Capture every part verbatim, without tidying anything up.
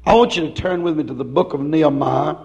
I want you to turn with me to the book of Nehemiah,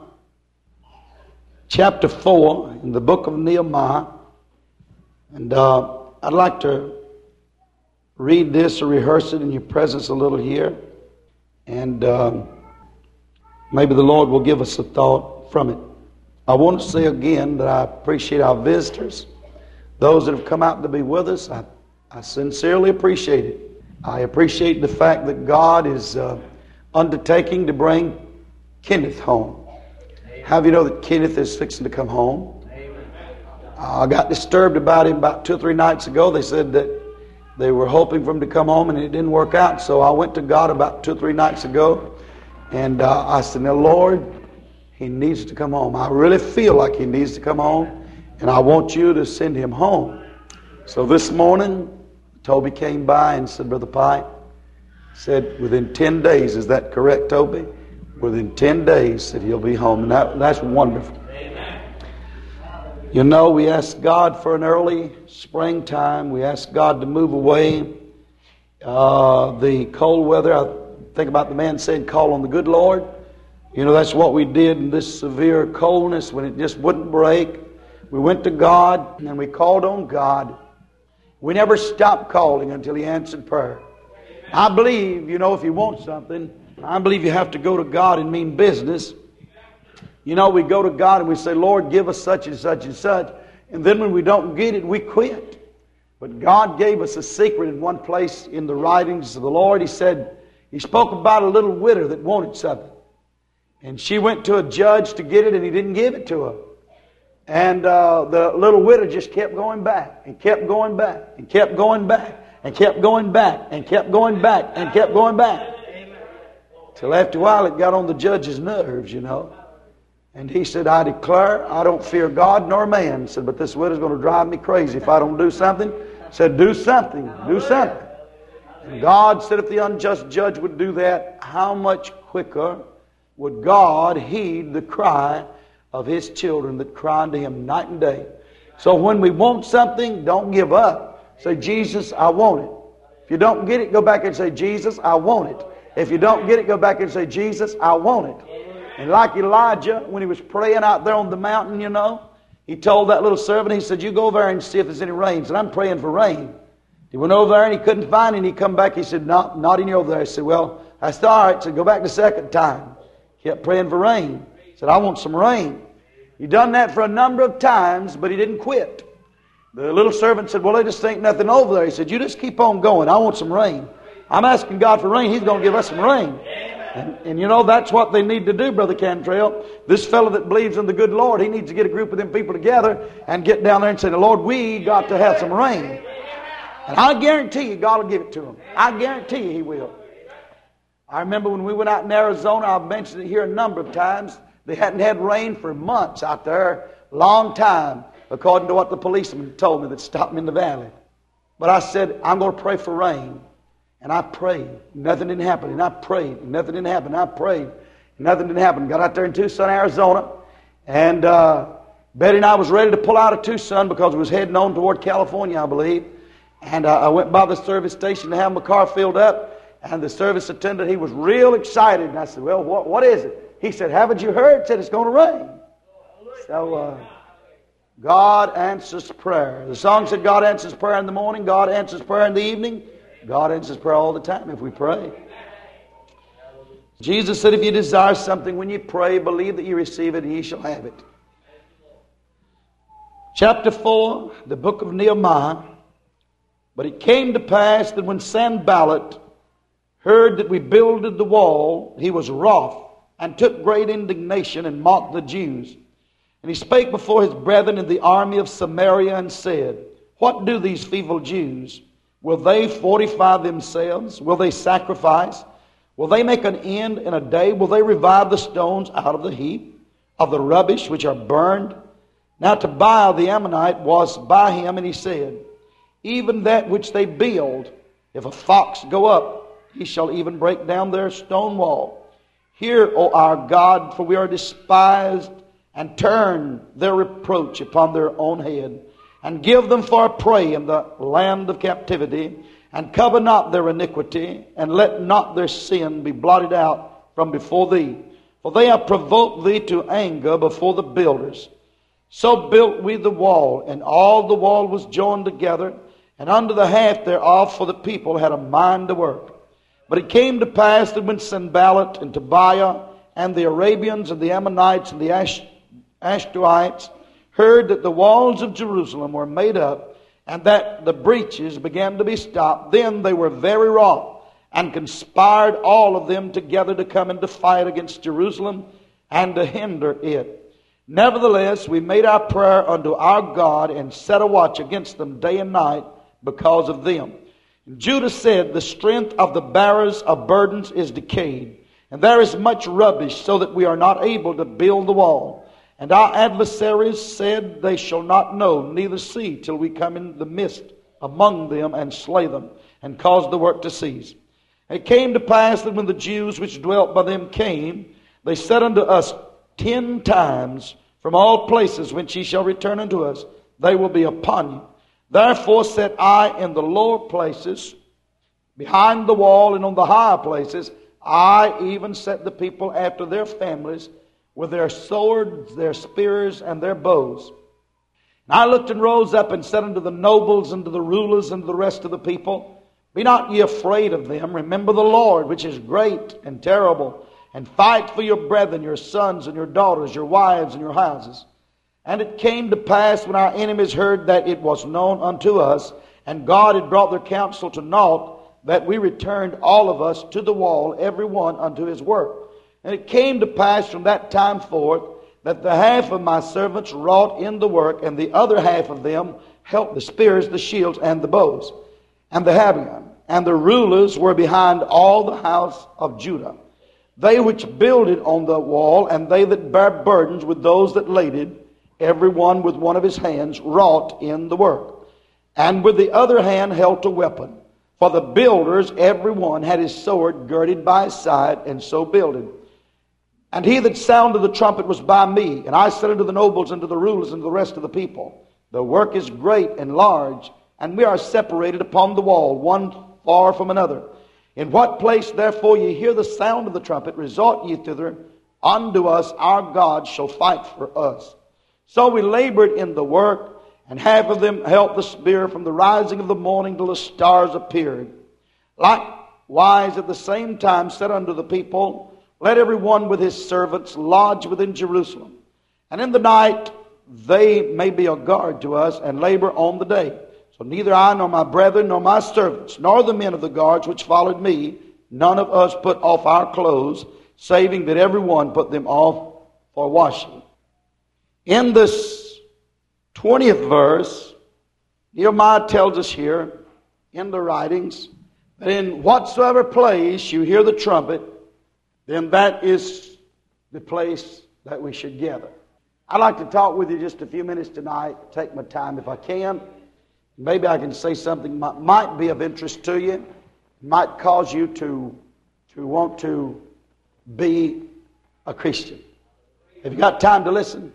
chapter four, in the book of Nehemiah. And uh, I'd like to read this or rehearse it in your presence a little here. And uh, maybe the Lord will give us a thought from it. I want to say again that I appreciate our visitors, those that have come out to be with us. I, I sincerely appreciate it. I appreciate the fact that God is uh, undertaking to bring Kenneth home. How do you know that Kenneth is fixing to come home? Uh, I got disturbed about him about two or three nights ago. They said that they were hoping for him to come home and it didn't work out. So I went to God about two or three nights ago and uh, I said, now Lord, he needs to come home. I really feel like he needs to come home and I want you to send him home. So this morning, Toby came by and said, Brother Pike, said within ten days, is that correct, Toby? Within ten days, said he'll be home. And that, that's wonderful. Amen. You know, we ask God for an early springtime. We ask God to move away uh, the cold weather. I think about the man saying, call on the good Lord. You know, that's what we did in this severe coldness when it just wouldn't break. We went to God and we called on God. We never stopped calling until he answered prayer. I believe, you know, if you want something, I believe you have to go to God and mean business. You know, we go to God and we say, Lord, give us such and such and such. And then when we don't get it, we quit. But God gave us a secret in one place in the writings of the Lord. He said, He spoke about a little widow that wanted something. And she went to a judge to get it and he didn't give it to her. And uh, the little widow just kept going back and kept going back and kept going back. And kept going back, and kept going back, and kept going back. Till after a while it got on the judge's nerves, you know. And he said, I declare, I don't fear God nor man. He said, but this widow's going to drive me crazy if I don't do something. He said, do something, do something. And God said if the unjust judge would do that, how much quicker would God heed the cry of His children that cry unto Him night and day. So when we want something, don't give up. Say, Jesus, I want it. If you don't get it, go back and say, Jesus, I want it. If you don't get it, go back and say, Jesus, I want it. And like Elijah, when he was praying out there on the mountain, you know, he told that little servant, he said, you go over there and see if there's any rain. He said, I'm praying for rain. He went over there and he couldn't find it. And he come back, he said, not, not any over there. He said, well, that's all right. He said, go back the second time. He kept praying for rain. He said, I want some rain. He done that for a number of times, but he didn't quit. The little servant said, well, they just ain't nothing over there. He said, you just keep on going. I want some rain. I'm asking God for rain. He's going to give us some rain. And, and you know, that's what they need to do, Brother Cantrell. This fellow that believes in the good Lord, he needs to get a group of them people together and get down there and say, Lord, we got to have some rain. And I guarantee you God will give it to them. I guarantee you He will. I remember when we went out in Arizona, I've mentioned it here a number of times. They hadn't had rain for months out there. Long time. According to what the policeman told me that stopped me in the valley. But I said, I'm going to pray for rain. And I prayed. Nothing didn't happen. And I prayed. And nothing didn't happen. And I prayed. And nothing didn't happen. Got out there in Tucson, Arizona. And uh, Betty and I was ready to pull out of Tucson because we was heading on toward California, I believe. And uh, I went by the service station to have my car filled up. And the service attendant, he was real excited. And I said, well, what, what is it? He said, haven't you heard? He said, it's going to rain. So... Uh, God answers prayer. The song said God answers prayer in the morning, God answers prayer in the evening, God answers prayer all the time if we pray. Jesus said if you desire something when you pray, believe that you receive it and ye shall have it. Chapter four, the book of Nehemiah. But it came to pass that when Sanballat heard that we builded the wall, he was wroth and took great indignation and mocked the Jews. And he spake before his brethren in the army of Samaria and said, what do these feeble Jews? Will they fortify themselves? Will they sacrifice? Will they make an end in a day? Will they revive the stones out of the heap, of the rubbish which are burned? Now Tobiah the Ammonite was by him, and he said, even that which they build, if a fox go up, he shall even break down their stone wall. Hear, O our God, for we are despised, and turn their reproach upon their own head, and give them for a prey in the land of captivity, and cover not their iniquity, and let not their sin be blotted out from before thee. For they have provoked thee to anger before the builders. So built we the wall, and all the wall was joined together, and under the half thereof, for the people had a mind to work. But it came to pass that when Sanballat and Tobiah and the Arabians and the Ammonites and the Ash- Ashtorites heard that the walls of Jerusalem were made up, and that the breaches began to be stopped, then they were very wroth, and conspired all of them together to come and to fight against Jerusalem, and to hinder it. Nevertheless, we made our prayer unto our God, and set a watch against them day and night because of them. And Judah said, the strength of the bearers of burdens is decayed, and there is much rubbish, so that we are not able to build the wall. And our adversaries said, they shall not know, neither see, till we come in the midst among them, and slay them, and cause the work to cease. It came to pass that when the Jews which dwelt by them came, they said unto us ten times, from all places whence ye shall return unto us, they will be upon you. Therefore set I in the lower places, behind the wall, and on the higher places, I even set the people after their families, with their swords, their spears, and their bows. And I looked and rose up and said unto the nobles, and to the rulers, and to the rest of the people, be not ye afraid of them. Remember the Lord, which is great and terrible, and fight for your brethren, your sons and your daughters, your wives and your houses. And it came to pass, when our enemies heard that it was known unto us, and God had brought their counsel to naught, that we returned all of us to the wall, every one unto his work. And it came to pass from that time forth, that the half of my servants wrought in the work, and the other half of them helped the spears, the shields, and the bows, and the habergeon. And the rulers were behind all the house of Judah, they which builded on the wall, and they that bare burdens with those that laded, every one with one of his hands wrought in the work, and with the other hand held a weapon. For the builders, every one had his sword girded by his side, and so builded. And he that sounded the trumpet was by me, and I said unto the nobles, and to the rulers, and to the rest of the people, the work is great and large, and we are separated upon the wall, one far from another. In what place therefore ye hear the sound of the trumpet, resort ye thither unto us, our God shall fight for us. So we labored in the work, and half of them held the spear from the rising of the morning till the stars appeared. Likewise at the same time said unto the people, let every one with his servants lodge within Jerusalem, and in the night they may be a guard to us, and labor on the day. So neither I nor my brethren nor my servants, nor the men of the guards which followed me, none of us put off our clothes, saving that every one put them off for washing. In this twentieth verse, Nehemiah tells us here in the writings that in whatsoever place you hear the trumpet, then that is the place that we should gather. I'd like to talk with you just a few minutes tonight. Take my time if I can. Maybe I can say something that might be of interest to you. Might cause you to, to want to be a Christian. Have you got time to listen?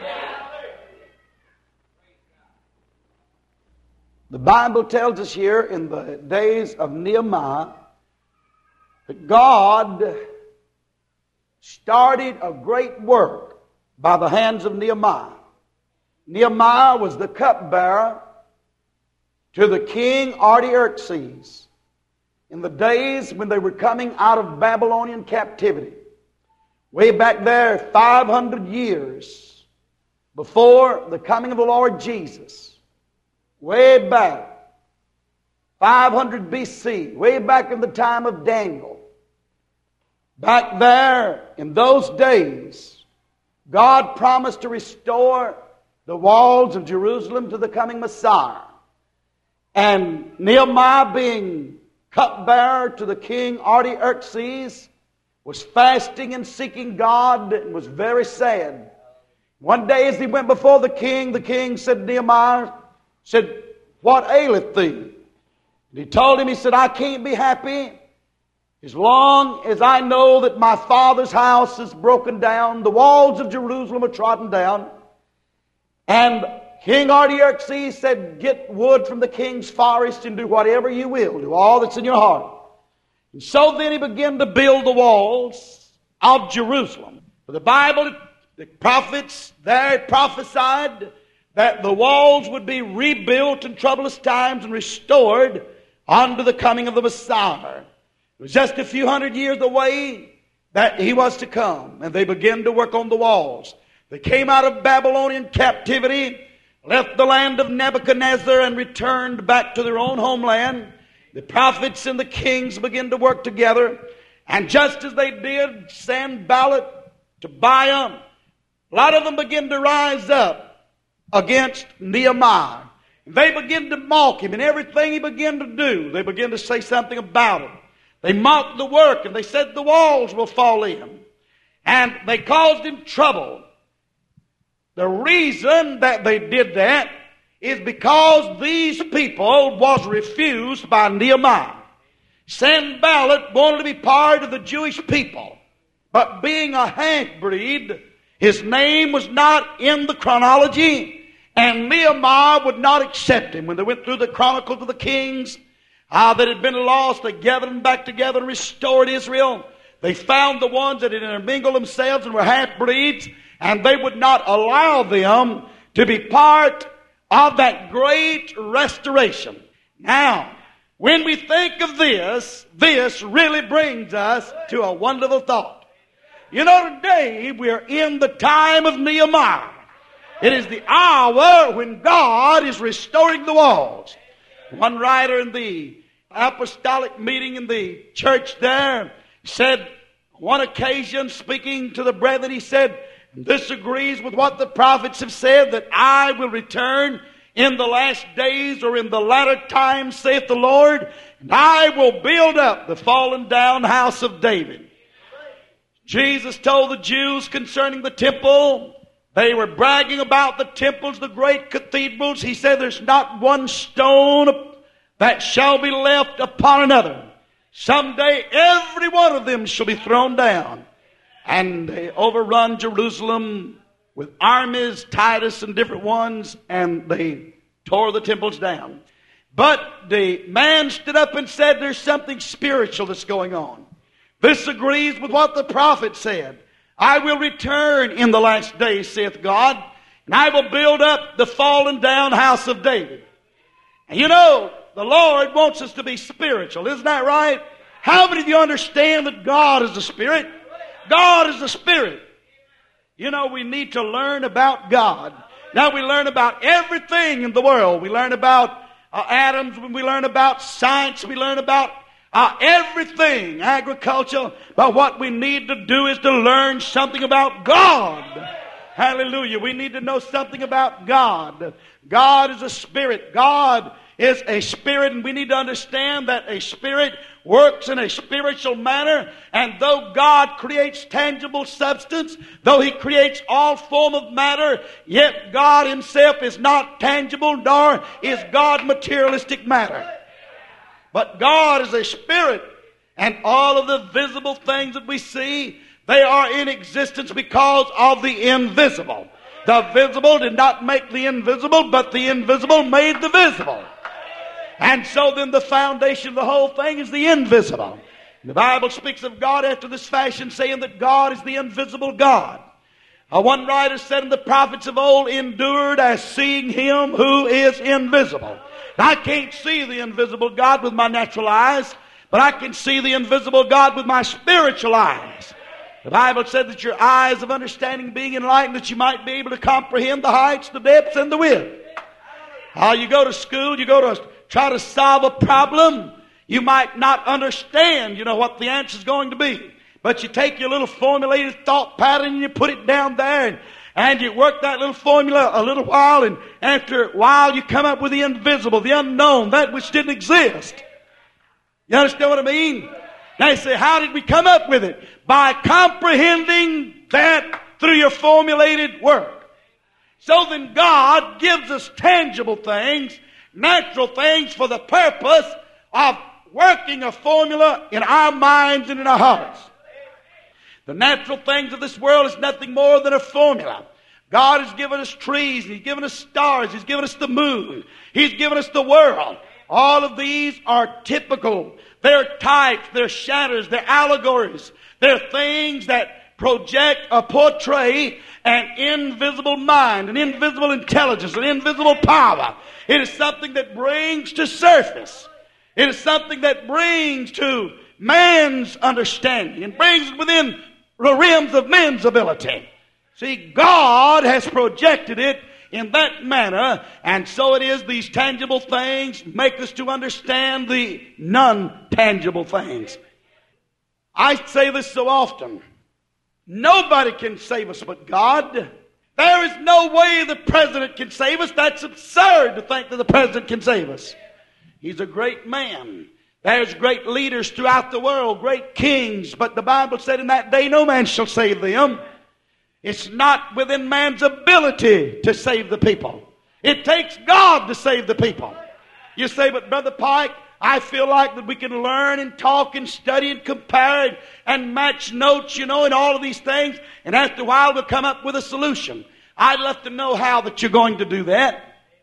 The Bible tells us here in the days of Nehemiah that God started a great work by the hands of Nehemiah. Nehemiah was the cupbearer to the king Artaxerxes in the days when they were coming out of Babylonian captivity. Way back there, five hundred years before the coming of the Lord Jesus. Way back, five hundred B C, way back in the time of Daniel. Back there, in those days, God promised to restore the walls of Jerusalem to the coming Messiah. And Nehemiah, being cupbearer to the king Artaxerxes, was fasting and seeking God and was very sad. One day as he went before the king, the king said to Nehemiah, said, what aileth thee? And he told him, he said, I can't be happy as long as I know that my father's house is broken down, the walls of Jerusalem are trodden down. And King Artaxerxes said, get wood from the king's forest and do whatever you will. Do all that's in your heart. And so then he began to build the walls. of Jerusalem. For the Bible, the prophets there prophesied that the walls would be rebuilt in troublous times and restored unto the coming of the Messiah. It was just a few hundred years away that he was to come, and they began to work on the walls. They came out of Babylonian captivity, left the land of Nebuchadnezzar, and returned back to their own homeland. The prophets and the kings began to work together, and just as they did, Sanballat, Tobiah, a lot of them began to rise up against Nehemiah. They began to mock him, and everything he began to do, they began to say something about it. They mocked the work, and they said the walls will fall in. And they caused him trouble. The reason that they did that is because these people was refused by Nehemiah. Sanballat wanted to be part of the Jewish people, but being a half-breed, his name was not in the chronology, and Nehemiah would not accept him. When they went through the Chronicles of the Kings, Ah, that had been lost, they gathered them back together and restored Israel. They found the ones that had intermingled themselves and were half-breeds, and they would not allow them to be part of that great restoration. Now, when we think of this, this really brings us to a wonderful thought. You know, today we are in the time of Nehemiah. It is the hour when God is restoring the walls. One writer in the apostolic meeting in the church there said, on one occasion, speaking to the brethren, he said, this agrees with what the prophets have said, that I will return in the last days or in the latter times, saith the Lord, and I will build up the fallen down house of David. Jesus told the Jews concerning the temple, they were bragging about the temples, the great cathedrals. He said, there's not one stone that shall be left upon another. Someday every one of them shall be thrown down. And they overrun Jerusalem with armies, Titus and different ones, and they tore the temples down. But the man stood up and said, there's something spiritual that's going on. This agrees with what the prophet said. I will return in the last days, saith God, and I will build up the fallen down house of David. And you know, the Lord wants us to be spiritual. Isn't that right? How many of you understand that God is the Spirit? God is the Spirit. You know, we need to learn about God. Now we learn about everything in the world. We learn about uh, atoms. We learn about science. We learn about uh, everything, agriculture. But what we need to do is to learn something about God. Hallelujah. We need to know something about God. God is a Spirit. God is a spirit, and we need to understand that a spirit works in a spiritual manner, and though God creates tangible substance, though He creates all form of matter, yet God Himself is not tangible, nor is God materialistic matter. But God is a spirit, and all of the visible things that we see, they are in existence because of the invisible. The visible did not make the invisible, but the invisible made the visible. And so then the foundation of the whole thing is the invisible. The Bible speaks of God after this fashion, saying that God is the invisible God. Uh, one writer said, and the prophets of old endured as seeing Him who is invisible. Now, I can't see the invisible God with my natural eyes, but I can see the invisible God with my spiritual eyes. The Bible said that your eyes of understanding being enlightened, that you might be able to comprehend the heights, the depths, and the width. Uh, you go to school, you go to try to solve a problem, you might not understand, you know, what the answer is going to be. But you take your little formulated thought pattern and you put it down there, and, and you work that little formula a little while, and after a while you come up with the invisible, the unknown, that which didn't exist. You understand what I mean? Now you say, how did we come up with it? By comprehending that through your formulated work. So then God gives us tangible things, natural things, for the purpose of working a formula in our minds and in our hearts. The natural things of this world is nothing more than a formula. God has given us trees, He's given us stars, He's given us the moon, He's given us the world. All of these are typical. They're types, they're shadows, they're allegories. They're things that project or portray an invisible mind, an invisible intelligence, an invisible power. It is something that brings to surface. It is something that brings to man's understanding and brings within the realms of men's ability. See, God has projected it in that manner, and so it is these tangible things make us to understand the non-tangible things. I say this so often. Nobody can save us but God. There is no way the president can save us. That's absurd to think that the president can save us. He's a great man. There's great leaders throughout the world, great kings, but the Bible said in that day no man shall save them. It's not within man's ability to save the people. It takes God to save the people. You say, but Brother Pike, I feel like that we can learn and talk and study and compare and, and match notes, you know, and all of these things. And after a while we'll come up with a solution. I'd love to know how that you're going to do that.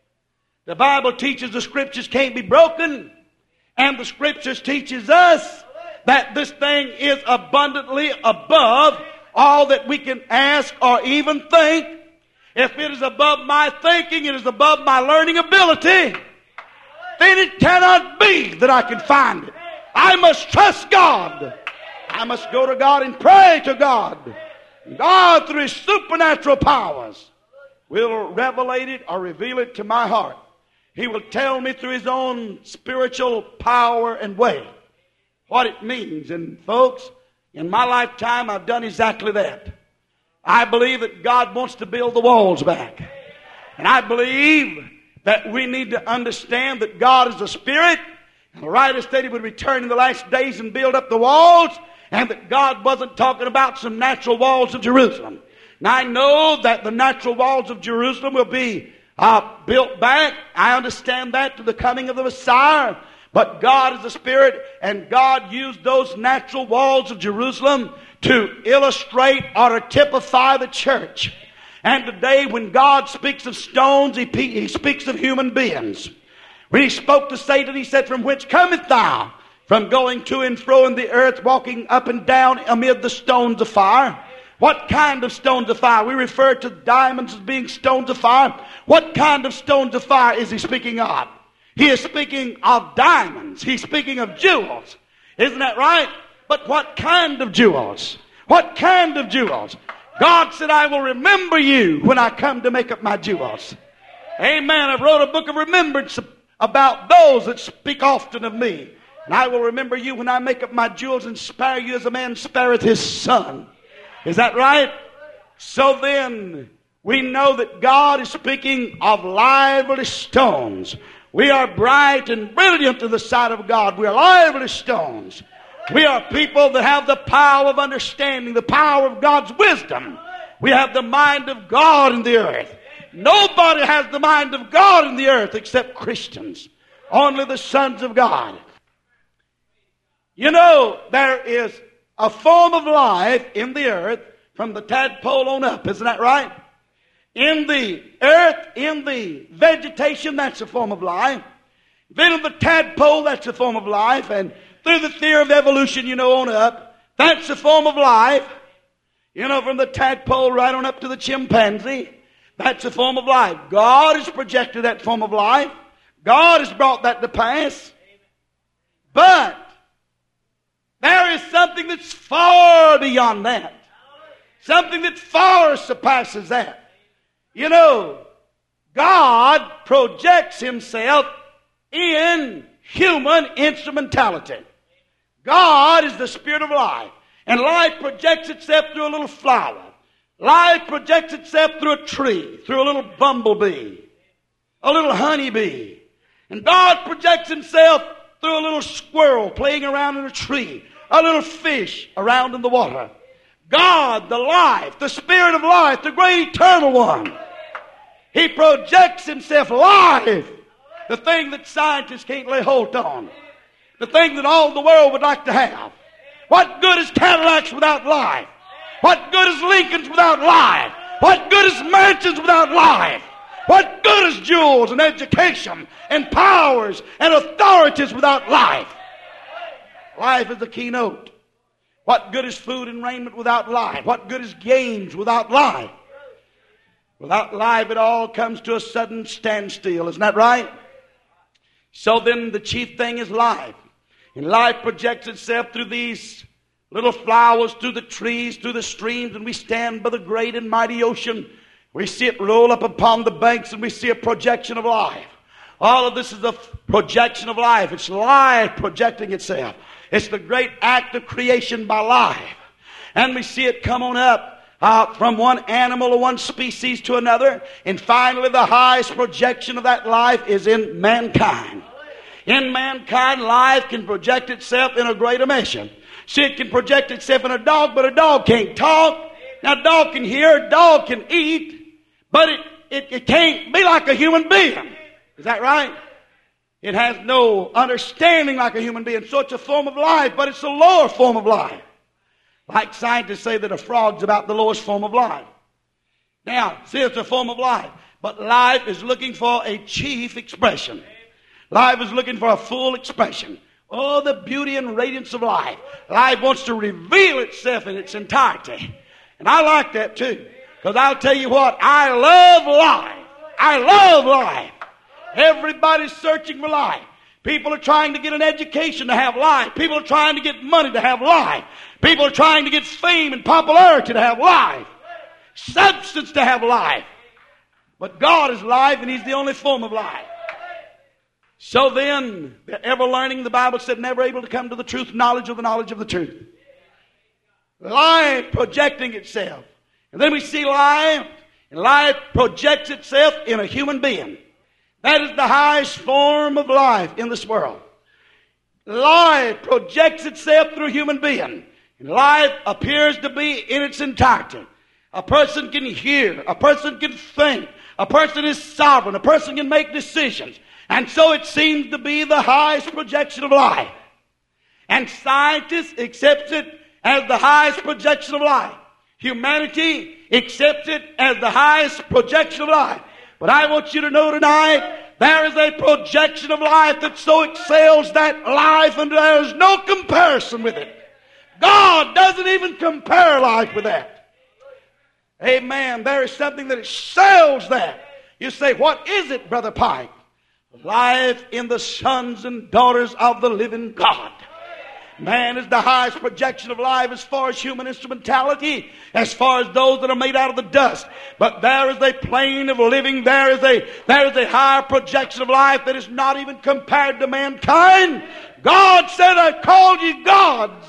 The Bible teaches the Scriptures can't be broken. And the Scriptures teaches us that this thing is abundantly above all that we can ask or even think. If it is above my thinking, it is above my learning ability, then it cannot be that I can find it. I must trust God. I must go to God and pray to God. God, through His supernatural powers, will revelate it or reveal it to my heart. He will tell me through His own spiritual power and way what it means. And folks, in my lifetime, I've done exactly that. I believe that God wants to build the walls back. And I believe that we need to understand that God is a spirit. And the writer said He would return in the last days and build up the walls. And that God wasn't talking about some natural walls of Jerusalem. Now I know that the natural walls of Jerusalem will be uh, built back. I understand that to the coming of the Messiah. But God is a spirit, and God used those natural walls of Jerusalem to illustrate or to typify the church. And today when God speaks of stones, He, he speaks of human beings. When He spoke to Satan, He said, "From whence cometh thou?" From going to and fro in the earth, walking up and down amid the stones of fire. What kind of stones of fire? We refer to diamonds as being stones of fire. What kind of stones of fire is He speaking of? He is speaking of diamonds. He's speaking of jewels. Isn't that right? But what kind of jewels? What kind of jewels? God said, "I will remember you when I come to make up my jewels." Amen. I wrote a book of remembrance about those that speak often of me. And I will remember you when I make up my jewels and spare you as a man spareth his son. Is that right? So then, we know that God is speaking of lively stones. We are bright and brilliant in the sight of God. We are lively stones. We are people that have the power of understanding, the power of God's wisdom. We have the mind of God in the earth. Nobody has the mind of God in the earth except Christians. Only the sons of God. You know, there is a form of life in the earth from the tadpole on up. Isn't that right? In the earth, in the vegetation, that's a form of life. Then in the tadpole, that's a form of life. And through the theory of evolution, you know, on up, that's a form of life. You know, from the tadpole right on up to the chimpanzee, that's a form of life. God has projected that form of life. God has brought that to pass. But there is something that's far beyond that. Something that far surpasses that. You know, God projects Himself in human instrumentality. God is the Spirit of life. And life projects itself through a little flower. Life projects itself through a tree, through a little bumblebee, a little honeybee. And God projects Himself through a little squirrel playing around in a tree, a little fish around in the water. God, the life, the Spirit of life, the great eternal one. He projects Himself live. The thing that scientists can't lay hold on. The thing that all the world would like to have. What good is Cadillacs without life? What good is Lincolns without life? What good is mansions without life? What good is jewels and education and powers and authorities without life? Life is the keynote. What good is food and raiment without life? What good is games without life? Without life, it all comes to a sudden standstill. Isn't that right? So then the chief thing is life. And life projects itself through these little flowers, through the trees, through the streams, and we stand by the great and mighty ocean. We see it roll up upon the banks, and we see a projection of life. All of this is a projection of life. It's life projecting itself. It's the great act of creation by life. And we see it come on up uh, from one animal or one species to another. And finally, the highest projection of that life is in mankind. In mankind, life can project itself in a greater measure. See, it can project itself in a dog, but a dog can't talk. Now, a dog can hear, a dog can eat, but it, it, it can't be like a human being. Is that right? It has no understanding like a human being. So it's a form of life, but it's a lower form of life. Like scientists say that a frog's about the lowest form of life. Now, see, it's a form of life. But life is looking for a chief expression. Life is looking for a full expression. Oh, the beauty and radiance of life. Life wants to reveal itself in its entirety. And I like that too. Because I'll tell you what, I love life. I love life. Everybody's searching for life. People are trying to get an education to have life. People are trying to get money to have life. People are trying to get fame and popularity to have life. Substance to have life. But God is life, and He's the only form of life. So then, they're ever learning, the Bible said, never able to come to the truth, knowledge of the knowledge of the truth. Life projecting itself. And then we see life, and life projects itself in a human being. That is the highest form of life in this world. Life projects itself through a human being. And life appears to be in its entirety. A person can hear. A person can think. A person is sovereign. A person can make decisions. And so it seems to be the highest projection of life. And scientists accept it as the highest projection of life. Humanity accepts it as the highest projection of life. But I want you to know tonight, there is a projection of life that so excels that life, and there is no comparison with it. God doesn't even compare life with that. Amen. There is something that excels that. You say, what is it, Brother Pike? Life in the sons and daughters of the living God. Man is the highest projection of life as far as human instrumentality, as far as those that are made out of the dust. But there is a plane of living, there is a, there is a higher projection of life that is not even compared to mankind. God said, I called you gods.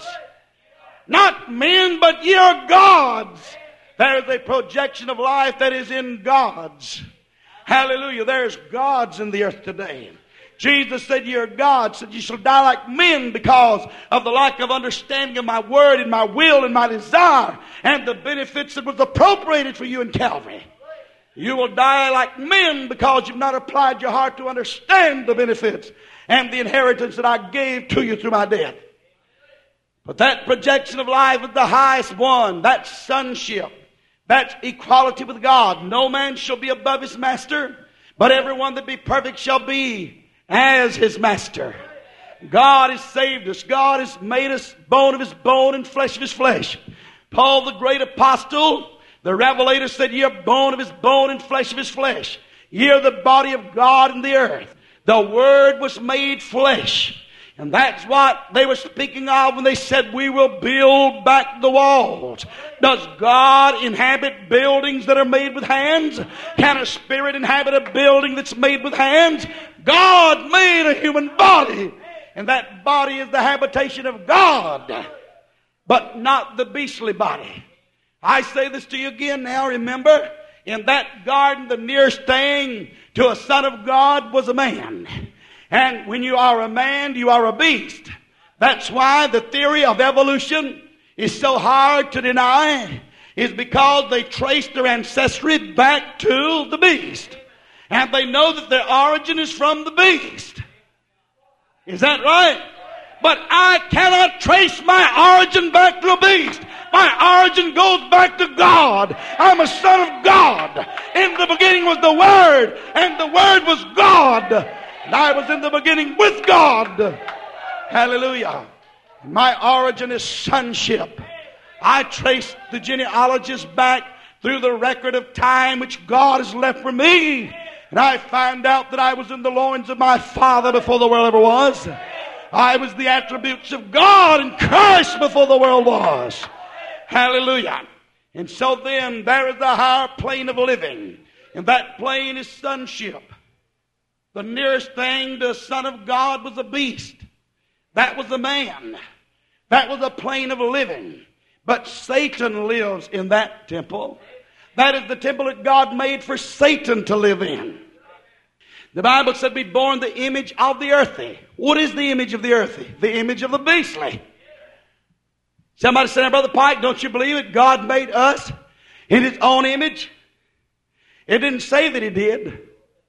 Not men, but ye are gods. There is a projection of life that is in gods. Hallelujah. There's gods in the earth today. Jesus said, you're God. Said, you shall die like men because of the lack of understanding of my word and my will and my desire and the benefits that was appropriated for you in Calvary. You will die like men because you've not applied your heart to understand the benefits and the inheritance that I gave to you through my death. But that projection of life is the highest one. That's sonship. That's equality with God. No man shall be above his master, but everyone that be perfect shall be as his master. God has saved us. God has made us bone of his bone and flesh of his flesh. Paul, the great apostle, the revelator, said, ye are bone of his bone and flesh of his flesh. Ye are the body of God in the earth. The Word was made flesh. And that's what they were speaking of when they said, we will build back the walls. Does God inhabit buildings that are made with hands? Can a spirit inhabit a building that's made with hands? God made a human body. And that body is the habitation of God, but not the beastly body. I say this to you again now. Remember, in that garden, the nearest thing to a son of God was a man. And when you are a man, you are a beast. That's why the theory of evolution is so hard to deny, is because they trace their ancestry back to the beast. And they know that their origin is from the beast. Is that right? But I cannot trace my origin back to a beast. My My origin goes back to God. I'm a son of God. In the beginning was the Word, and the Word was God. And I was in the beginning with God. Hallelujah. My origin is sonship. I trace the genealogies back through the record of time which God has left for me. And I find out that I was in the loins of my Father before the world ever was. I was the attributes of God in Christ before the world was. Hallelujah. And so then there is the higher plane of living. And that plane is sonship. The nearest thing to a son of God was a beast. That was a man. That was a plane of living. But Satan lives in that temple. That is the temple that God made for Satan to live in. The Bible said we born the image of the earthly. What is the image of the earthly? The image of the beastly. Somebody said, Brother Pike, don't you believe it? God made us in His own image. It didn't say that He did.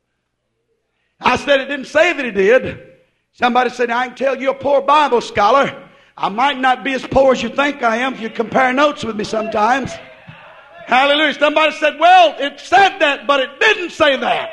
I said it didn't say that He did. Somebody said, I can tell you're a poor Bible scholar. I might not be as poor as you think I am if you compare notes with me sometimes. Hallelujah. Somebody said, well, it said that, but it didn't say that.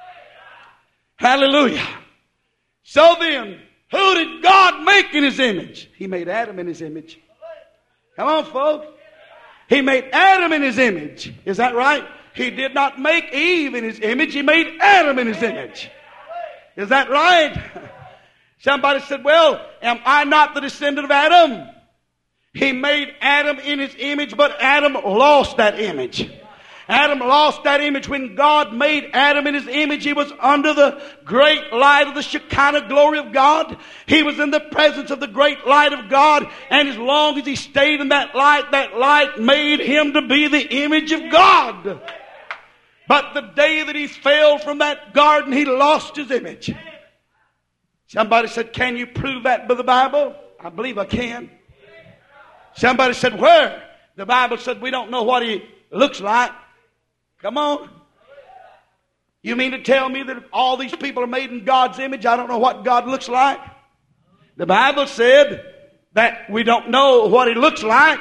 Hallelujah. So then, who did God make in His image? He made Adam in His image. Come on, folks. He made Adam in His image. Is that right? He did not make Eve in His image. He made Adam in His image. Is that right? Somebody said, well, am I not the descendant of Adam? He made Adam in His image, but Adam lost that image. Adam lost that image. When God made Adam in His image, he was under the great light of the Shekinah glory of God. He was in the presence of the great light of God. And as long as he stayed in that light, that light made him to be the image of God. But the day that he fell from that garden, he lost his image. Somebody said, can you prove that by the Bible? I believe I can. Somebody said, where? The Bible said we don't know what he looks like. Come on. You mean to tell me that if all these people are made in God's image, I don't know what God looks like? The Bible said that we don't know what He looks like.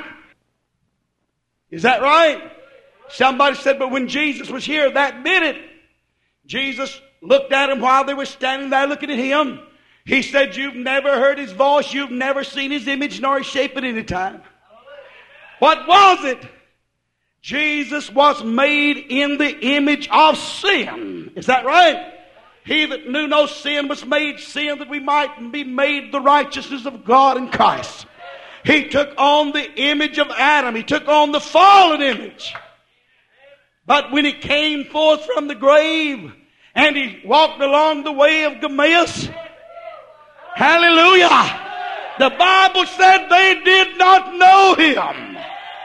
Is that right? Somebody said, but when Jesus was here that minute, Jesus looked at him while they were standing there looking at him. He said, you've never heard His voice, you've never seen His image, nor His shape at any time. What was it? Jesus was made in the image of sin. Is that right? He that knew no sin was made sin that we might be made the righteousness of God in Christ. He took on the image of Adam. He took on the fallen image. But when He came forth from the grave and He walked along the way of Emmaus, hallelujah, the Bible said they did not know Him.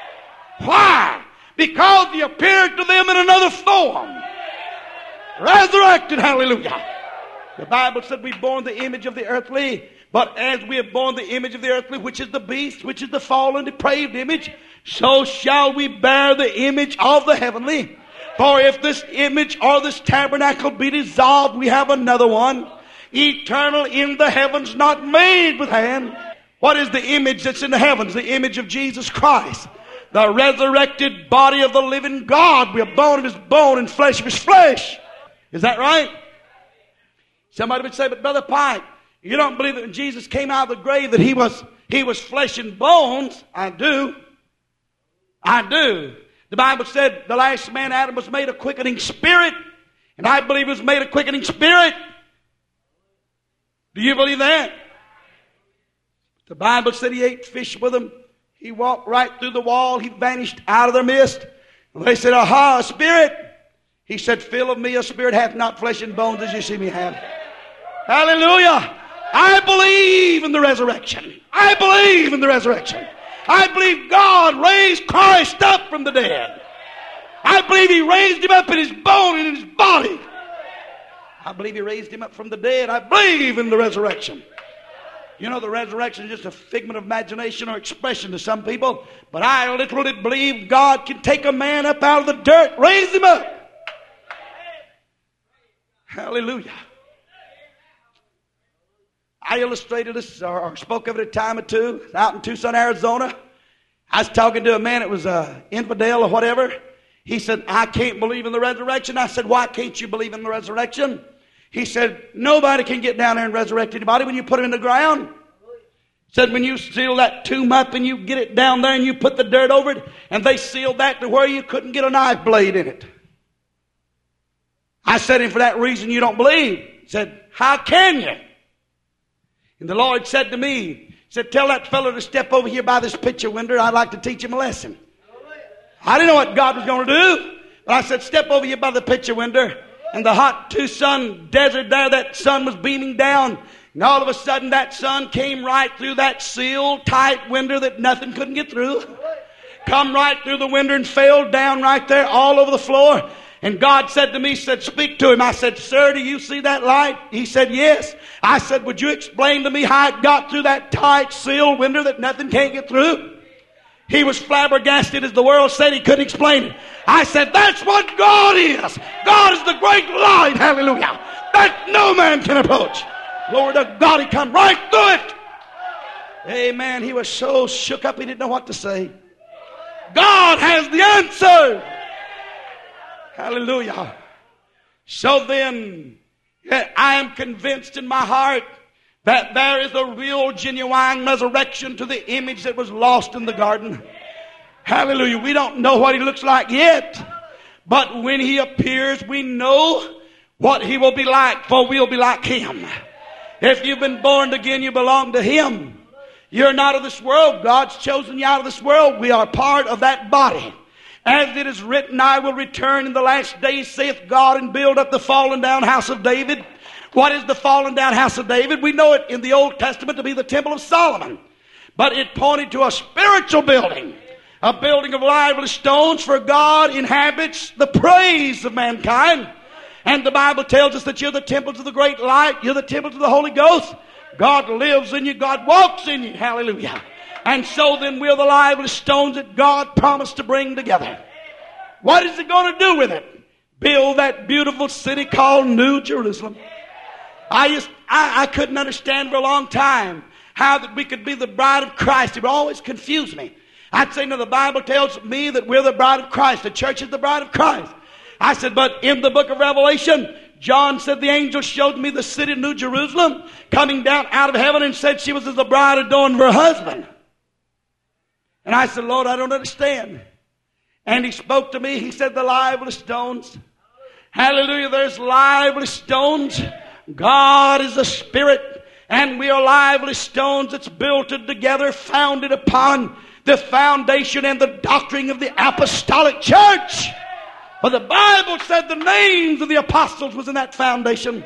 Why? Because He appeared to them in another form. Resurrected, hallelujah. The Bible said we born the image of the earthly, but as we have borne the image of the earthly, which is the beast, which is the fallen, depraved image, so shall we bear the image of the heavenly. For if this image or this tabernacle be dissolved, we have another one, eternal in the heavens, not made with hand. What is the image that's in the heavens? The image of Jesus Christ, the resurrected body of the living God. We are bone of His bone and flesh of His flesh. Is that right? Somebody would say, but Brother Pike, you don't believe that when Jesus came out of the grave that he was he was flesh and bones? I do. I do. The Bible said the last man, Adam, was made a quickening spirit. And I believe he was made a quickening spirit. Do you believe that? The Bible said He ate fish with them. He walked right through the wall. He vanished out of their midst. And they said, aha, a spirit. He said, fill of me a spirit hath not flesh and bones as you see me have. Hallelujah. I believe in the resurrection. I believe in the resurrection. I believe God raised Christ up from the dead. I believe He raised Him up in His bone and in His body. I believe He raised Him up from the dead. I believe in the resurrection. You know, the resurrection is just a figment of imagination or expression to some people. But I literally believe God can take a man up out of the dirt, raise him up. Hallelujah. I illustrated this or spoke of it a time or two out in Tucson, Arizona. I was talking to a man that was an infidel or whatever. He said, I can't believe in the resurrection. I said, why can't you believe in the resurrection? He said, nobody can get down there and resurrect anybody when you put them in the ground. He said, when you seal that tomb up and you get it down there and you put the dirt over it, and they sealed that to where you couldn't get a knife blade in it. I said, and for that reason you don't believe. He said, how can you? And the Lord said to me, he said, tell that fellow to step over here by this picture window. I'd like to teach him a lesson. I didn't know what God was going to do. But I said, step over here by the picture window. And the hot Tucson desert there, that sun was beaming down. And all of a sudden that sun came right through that sealed tight window that nothing couldn't get through. Come right through the window and fell down right there all over the floor. And God said to me, said, speak to him. I said, sir, do you see that light? He said, yes. I said, would you explain to me how it got through that tight sealed window that nothing can't get through? He was flabbergasted, as the world said. He couldn't explain it. I said, that's what God is. God is the great light, hallelujah, that no man can approach. Glory to God, he come right through it. Amen. He was so shook up he didn't know what to say. God has the answer. Hallelujah. So then, I am convinced in my heart that there is a real, genuine resurrection to the image that was lost in the garden. Hallelujah. We don't know what he looks like yet. But when he appears, we know what he will be like, for we'll be like him. If you've been born again, you belong to him. You're not of this world. God's chosen you out of this world. We are part of that body. As it is written, I will return in the last days, saith God, and build up the fallen down house of David. What is the fallen down house of David? We know it in the Old Testament to be the Temple of Solomon. But it pointed to a spiritual building. A building of lively stones, for God inhabits the praise of mankind. And the Bible tells us that you're the temples of the great light. You're the temples of the Holy Ghost. God lives in you. God walks in you. Hallelujah. And so then we're the lively stones that God promised to bring together. What is he going to do with it? Build that beautiful city called New Jerusalem. I just, I, I couldn't understand for a long time how that we could be the bride of Christ. It would always confuse me. I'd say, no, the Bible tells me that we're the bride of Christ. The church is the bride of Christ. I said, but in the book of Revelation, John said the angel showed me the city of New Jerusalem coming down out of heaven and said she was as a bride adorned for her husband. And I said, Lord, I don't understand. And he spoke to me. He said, the lively stones. Hallelujah, there's lively stones. God is a spirit, and we are lively stones that's built together, founded upon the foundation and the doctrine of the apostolic church. But the Bible said the names of the apostles was in that foundation.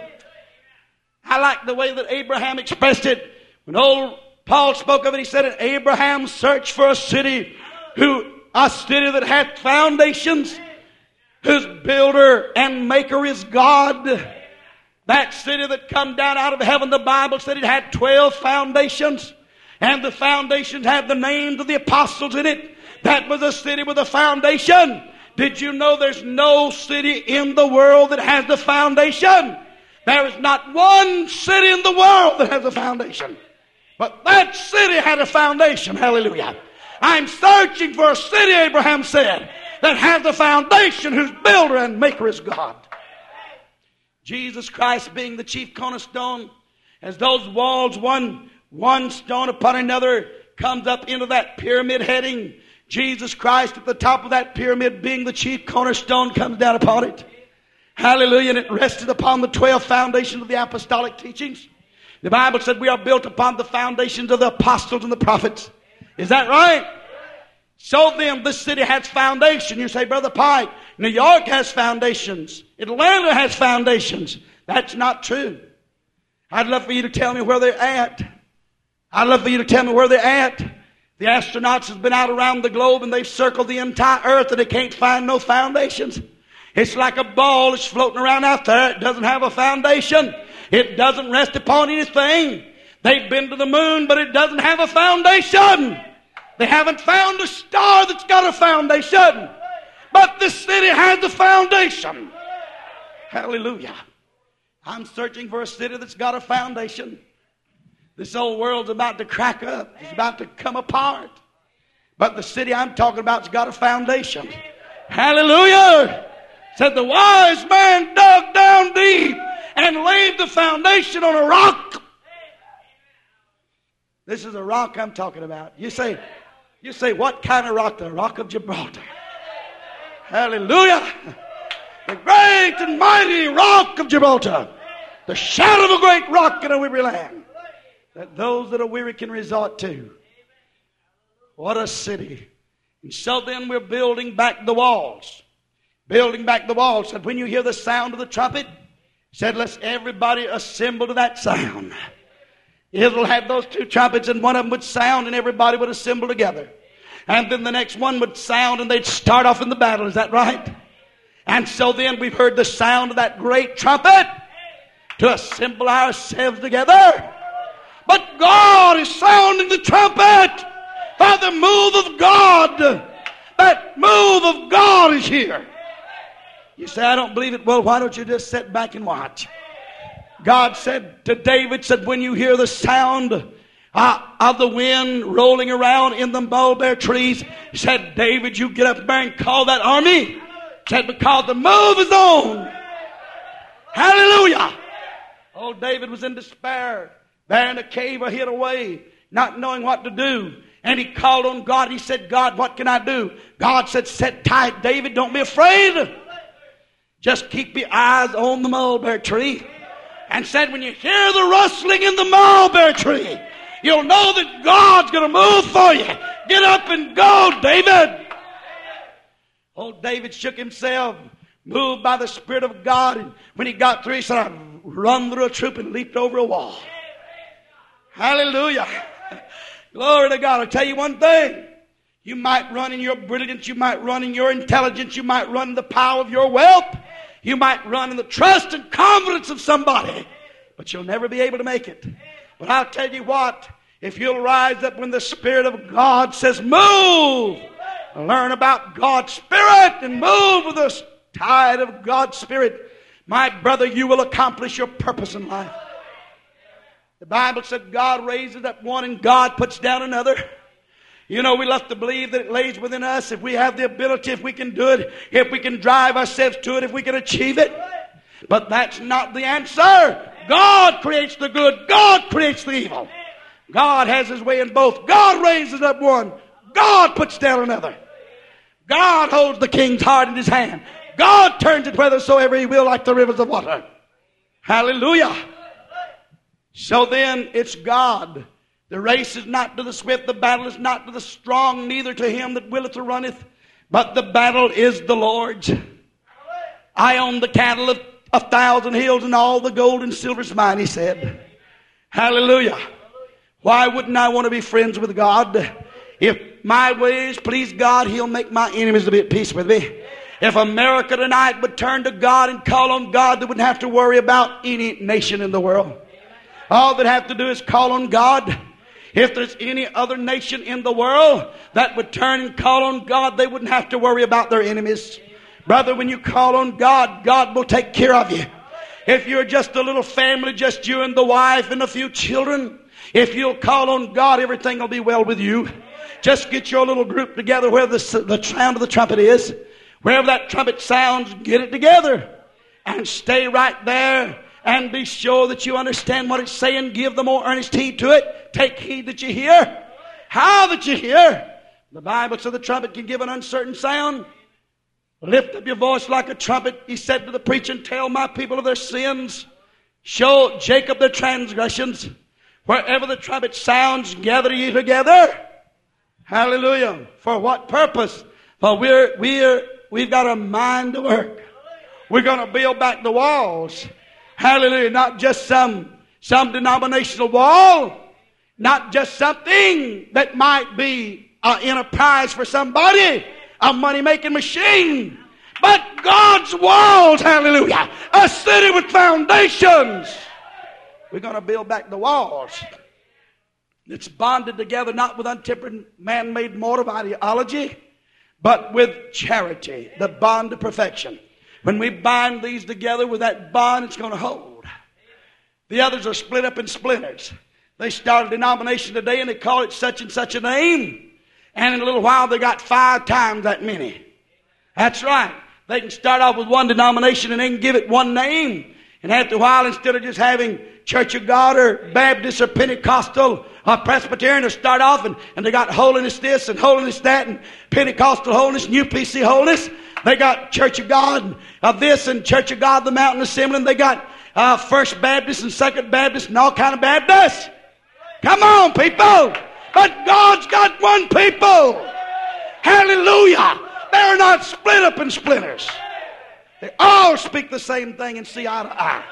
I like the way that Abraham expressed it. When old Paul spoke of it, he said, and Abraham searched for a city, who a city that hath foundations, whose builder and maker is God. That city that come down out of heaven, the Bible said it had twelve foundations. And the foundations had the names of the apostles in it. That was a city with a foundation. Did you know there's no city in the world that has the foundation? There is not one city in the world that has a foundation. But that city had a foundation. Hallelujah. I'm searching for a city, Abraham said, that has a foundation, whose builder and maker is God. Jesus Christ being the chief cornerstone, as those walls, one, one stone upon another, comes up into that pyramid heading. Jesus Christ at the top of that pyramid, being the chief cornerstone, comes down upon it. Hallelujah. And it rested upon the twelve foundations of the apostolic teachings. The Bible said we are built upon the foundations of the apostles and the prophets. Is that right? So then, this city has foundation. You say, Brother Pike, New York has foundations. Atlanta has foundations. That's not true. I'd love for you to tell me where they're at. I'd love for you to tell me where they're at. The astronauts have been out around the globe and they've circled the entire earth and they can't find no foundations. It's like a ball that's floating around out there. It doesn't have a foundation. It doesn't rest upon anything. They've been to the moon, but it doesn't have a foundation. They haven't found a star that's got a foundation. But this city has a foundation. Hallelujah. I'm searching for a city that's got a foundation. This old world's about to crack up. It's about to come apart. But the city I'm talking about's got a foundation. Hallelujah. Said the wise man dug down deep and laid the foundation on a rock. This is a rock I'm talking about. You say, you say, what kind of rock? The rock of Gibraltar. Hallelujah. The great and mighty rock of Gibraltar. The shadow of a great rock in a weary land, that those that are weary can resort to. What a city. And so then we're building back the walls. Building back the walls. And when you hear the sound of the trumpet, said, let's everybody assemble to that sound. It'll have those two trumpets, and one of them would sound, and everybody would assemble together. And then the next one would sound, and they'd start off in the battle. Is that right? And so then we've heard the sound of that great trumpet to assemble ourselves together. But God is sounding the trumpet by the move of God. That move of God is here. You say, I don't believe it. Well, why don't you just sit back and watch? God said to David, said, when you hear the sound uh, of the wind rolling around in the mulberry trees, said, David, you get up there and call that army. Said, because the move is on. Hallelujah. Old David was in despair, there in a cave or hid away, not knowing what to do. And he called on God. He said, God, what can I do? God said, sit tight, David. Don't be afraid. Just keep your eyes on the mulberry tree. And said, when you hear the rustling in the mulberry tree, you'll know that God's going to move for you. Get up and go, David. Old David shook himself, moved by the Spirit of God. And when he got through, he said, I run through a troop and leaped over a wall. Hallelujah. Glory to God. I'll tell you one thing. You might run in your brilliance. You might run in your intelligence. You might run in the power of your wealth. You might run in the trust and confidence of somebody. But you'll never be able to make it. But I'll tell you what. If you'll rise up when the Spirit of God says, move. Learn about God's Spirit and move with the tide of God's Spirit. My brother, you will accomplish your purpose in life. The Bible said God raises up one and God puts down another. You know, we love to believe that it lays within us. If we have the ability, if we can do it, if we can drive ourselves to it, if we can achieve it. But that's not the answer. God creates the good. God creates the evil. God has His way in both. God raises up one. God puts down another. God holds the king's heart in His hand. God turns it whithersoever He will, like the rivers of water. Hallelujah. So then it's God. The race is not to the swift, the battle is not to the strong, neither to him that willeth or runneth, but the battle is the Lord's. I own the cattle of a thousand hills, and all the gold and silver is mine, he said. Hallelujah. Why wouldn't I want to be friends with God? If my ways please God, He'll make my enemies to be at peace with me. If America tonight would turn to God and call on God, they wouldn't have to worry about any nation in the world. All they'd have to do is call on God. If there's any other nation in the world that would turn and call on God, they wouldn't have to worry about their enemies. Brother, when you call on God, God will take care of you. If you're just a little family, just you and the wife and a few children, if you'll call on God, everything will be well with you. Just get your little group together where the, the sound of the trumpet is. Wherever that trumpet sounds, get it together. And stay right there. And be sure that you understand what it's saying. Give the more earnest heed to it. Take heed that you hear. How that you hear. The Bible says the trumpet can give an uncertain sound. Lift up your voice like a trumpet. He said to the preacher, and tell my people of their sins. Show Jacob their transgressions. Wherever the trumpet sounds, gather ye together. Hallelujah. For what purpose? For we're, we're, we've got a mind to work. We're going to build back the walls. Hallelujah. Not just some, some denominational wall. Not just something that might be an enterprise for somebody. A money-making machine. But God's walls. Hallelujah. A city with foundations. We're going to build back the walls. It's bonded together not with untempered man-made motive ideology, but with charity. The bond of perfection. When we bind these together with that bond, it's going to hold. The others are split up in splinters. They start a denomination today and they call it such and such a name. And in a little while they got five times that many. That's right. They can start off with one denomination and they can give it one name. And after a while, instead of just having Church of God or Baptist or Pentecostal or Presbyterian, they'll start off and, and they got holiness this and holiness that and Pentecostal holiness and U P C holiness. They got Church of God and uh, this and Church of God, the Mountain Assembly. And they got uh, First Baptist and Second Baptist and all kind of Baptists. Come on, people. But God's got one people. Hallelujah. They're not split up in splinters. They all speak the same thing and see eye to eye.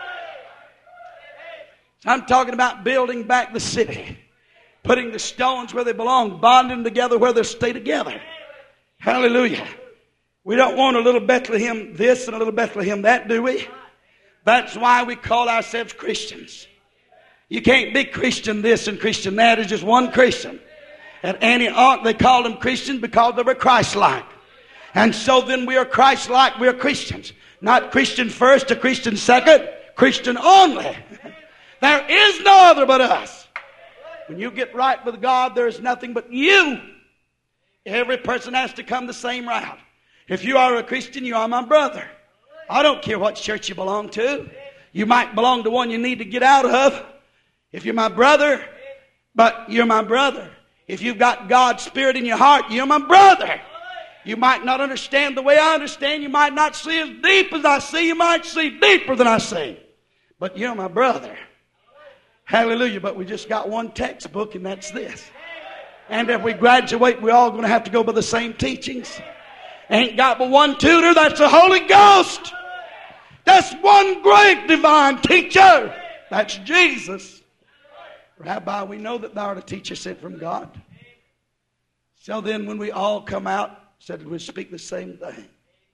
So I'm talking about building back the city. Putting the stones where they belong. Bonding them together where they stay together. Hallelujah. We don't want a little Bethlehem this and a little Bethlehem that, do we? That's why we call ourselves Christians. You can't be Christian this and Christian that. It's just one Christian. At Antioch, they called them Christians because they were Christ-like. And so then we are Christ-like, we are Christians. Not Christian first or Christian second, Christian only. There is no other but us. When you get right with God, there is nothing but you. Every person has to come the same route. If you are a Christian, you are my brother. I don't care what church you belong to. You might belong to one you need to get out of. If you're my brother, but you're my brother. If you've got God's Spirit in your heart, you're my brother. You might not understand the way I understand. You might not see as deep as I see. You might see deeper than I see. But you're my brother. Hallelujah. But we just got one textbook, and that's this. And if we graduate, we're all going to have to go by the same teachings. Ain't got but one tutor. That's the Holy Ghost. That's one great divine teacher. That's Jesus. Rabbi, we know that thou art a teacher sent from God. So then when we all come out, said we speak the same thing.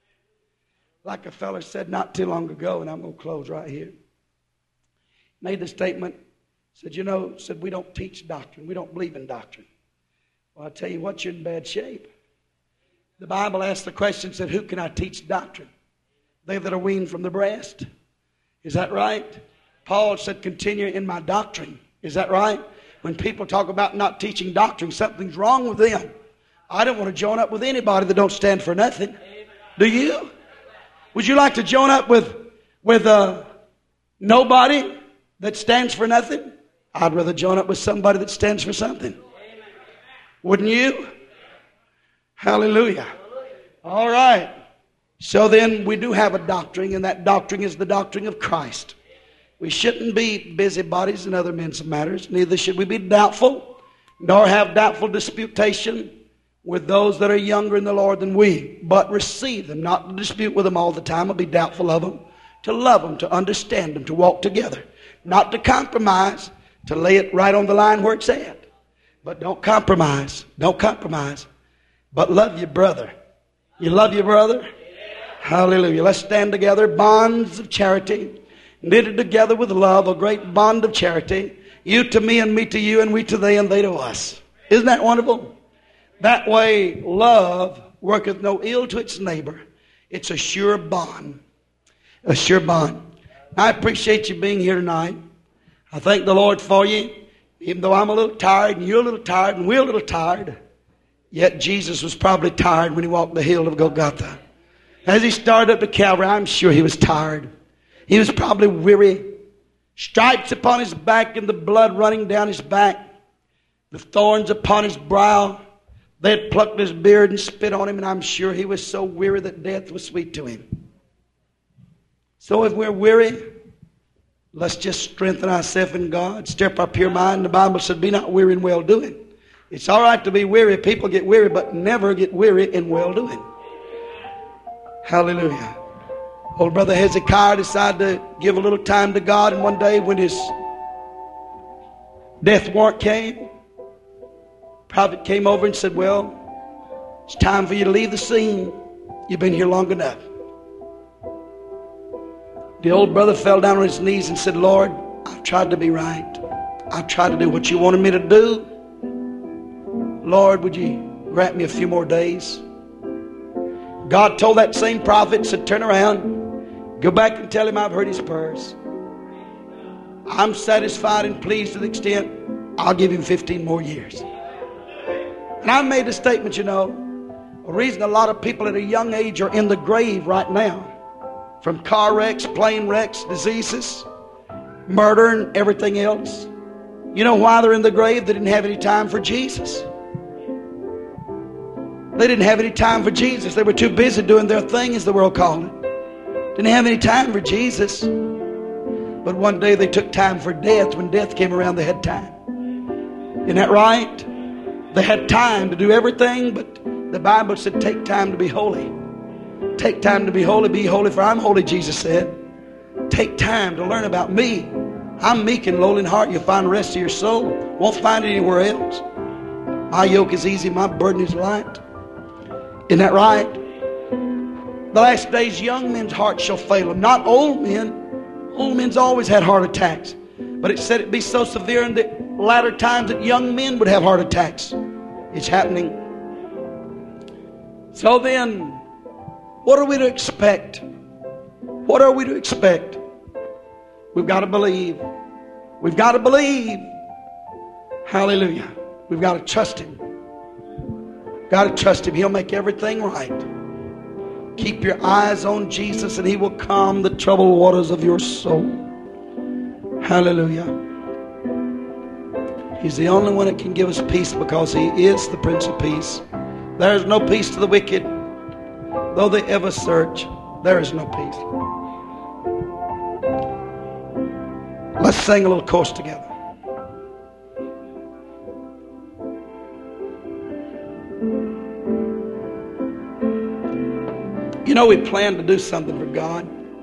Like a fellow said not too long ago, and I'm going to close right here. Made the statement, said, you know, said we don't teach doctrine. We don't believe in doctrine. Well, I tell you what, you're in bad shape. The Bible asked the question, said, who can I teach doctrine? They that are weaned from the breast. Is that right? Paul said, continue in my doctrine. Is that right? When people talk about not teaching doctrine, something's wrong with them. I don't want to join up with anybody that don't stand for nothing. Do you? Would you like to join up with, with uh, nobody that stands for nothing? I'd rather join up with somebody that stands for something. Wouldn't you? Hallelujah. All right. So then we do have a doctrine, and that doctrine is the doctrine of Christ. We shouldn't be busybodies in other men's matters. Neither should we be doubtful, nor have doubtful disputation with those that are younger in the Lord than we. But receive them, not to dispute with them all the time or be doubtful of them. To love them, to understand them, to walk together. Not to compromise, to lay it right on the line where it's at. But don't compromise. Don't compromise. But love your brother. You love your brother? Hallelujah. Let's stand together. Bonds of charity. Knitted together with love. A great bond of charity. You to me and me to you and we to they and they to us. Isn't that wonderful? That way love worketh no ill to its neighbor. It's a sure bond. A sure bond. I appreciate you being here tonight. I thank the Lord for you. Even though I'm a little tired and you're a little tired and we're a little tired. Yet Jesus was probably tired when he walked the hill of Golgotha. As he started up to Calvary, I'm sure he was tired. He was probably weary. Stripes upon his back and the blood running down his back. The thorns upon his brow. They had plucked his beard and spit on him, and I'm sure he was so weary that death was sweet to him. So if we're weary, let's just strengthen ourselves in God. Stir up our pure mind. The Bible said, be not weary in well-doing. It's all right to be weary. People get weary, but never get weary in well-doing. Hallelujah. Old brother Hezekiah decided to give a little time to God, and one day when his death warrant came, prophet came over and said, well, it's time for you to leave the scene. You've been here long enough. The old brother fell down on his knees and said, Lord, I've tried to be right. I've tried to do what you wanted me to do. Lord, would you grant me a few more days? God told that same prophet, said, turn around, go back and tell him I've heard his prayers. I'm satisfied and pleased to the extent I'll give him fifteen more years. And I made a statement, you know, the reason a lot of people at a young age are in the grave right now, from car wrecks, plane wrecks, diseases, murder and everything else. You know why they're in the grave? They didn't have any time for Jesus. They didn't have any time for Jesus. They were too busy doing their thing, as the world called it. Didn't have any time for Jesus. But one day they took time for death. When death came around, they had time. Isn't that right? They had time to do everything, but the Bible said, take time to be holy. Take time to be holy. Be holy, for I'm holy, Jesus said. Take time to learn about me. I'm meek and lowly in heart. You'll find the rest of your soul. Won't find it anywhere else. My yoke is easy. My burden is light. Isn't that right? The last days, young men's hearts shall fail them. Not old men. Old men's always had heart attacks. But it said it'd be so severe in the latter times that young men would have heart attacks. It's happening. So then, what are we to expect? What are we to expect? We've got to believe. We've got to believe. Hallelujah. We've got to trust Him. Got to trust Him. He'll make everything right. Keep your eyes on Jesus and He will calm the troubled waters of your soul. Hallelujah. He's the only one that can give us peace because He is the Prince of Peace. There is no peace to the wicked. Though they ever search, there is no peace. Let's sing a little chorus together. You know, we plan to do something for God,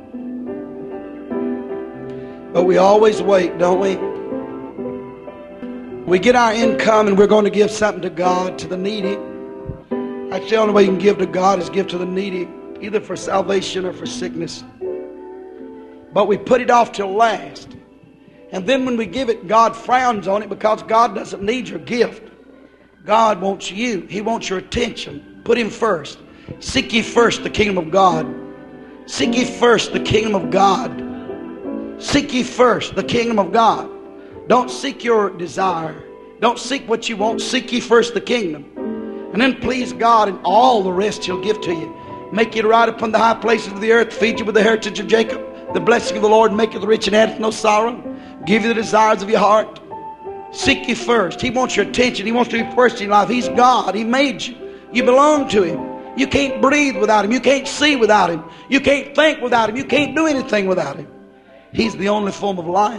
but we always wait, don't we? We get our income and we're going to give something to God, to the needy. That's the only way you can give to God, is give to the needy, either for salvation or for sickness. But we put it off till last. And then when we give it, God frowns on it, because God doesn't need your gift. God wants you. He wants your attention. Put Him first. Seek ye first the kingdom of God. Seek ye first the kingdom of God. Seek ye first the kingdom of God. Don't seek your desire. Don't seek what you want. Seek ye first the kingdom. And then please God, and all the rest He'll give to you. Make you to ride upon the high places of the earth. Feed you with the heritage of Jacob. The blessing of the Lord make you the rich and addeth no sorrow. Give you the desires of your heart. Seek ye first. He wants your attention. He wants to be first in your life. He's God. He made you. You belong to Him. You can't breathe without Him. You can't see without Him. You can't think without Him. You can't do anything without Him. He's the only form of life.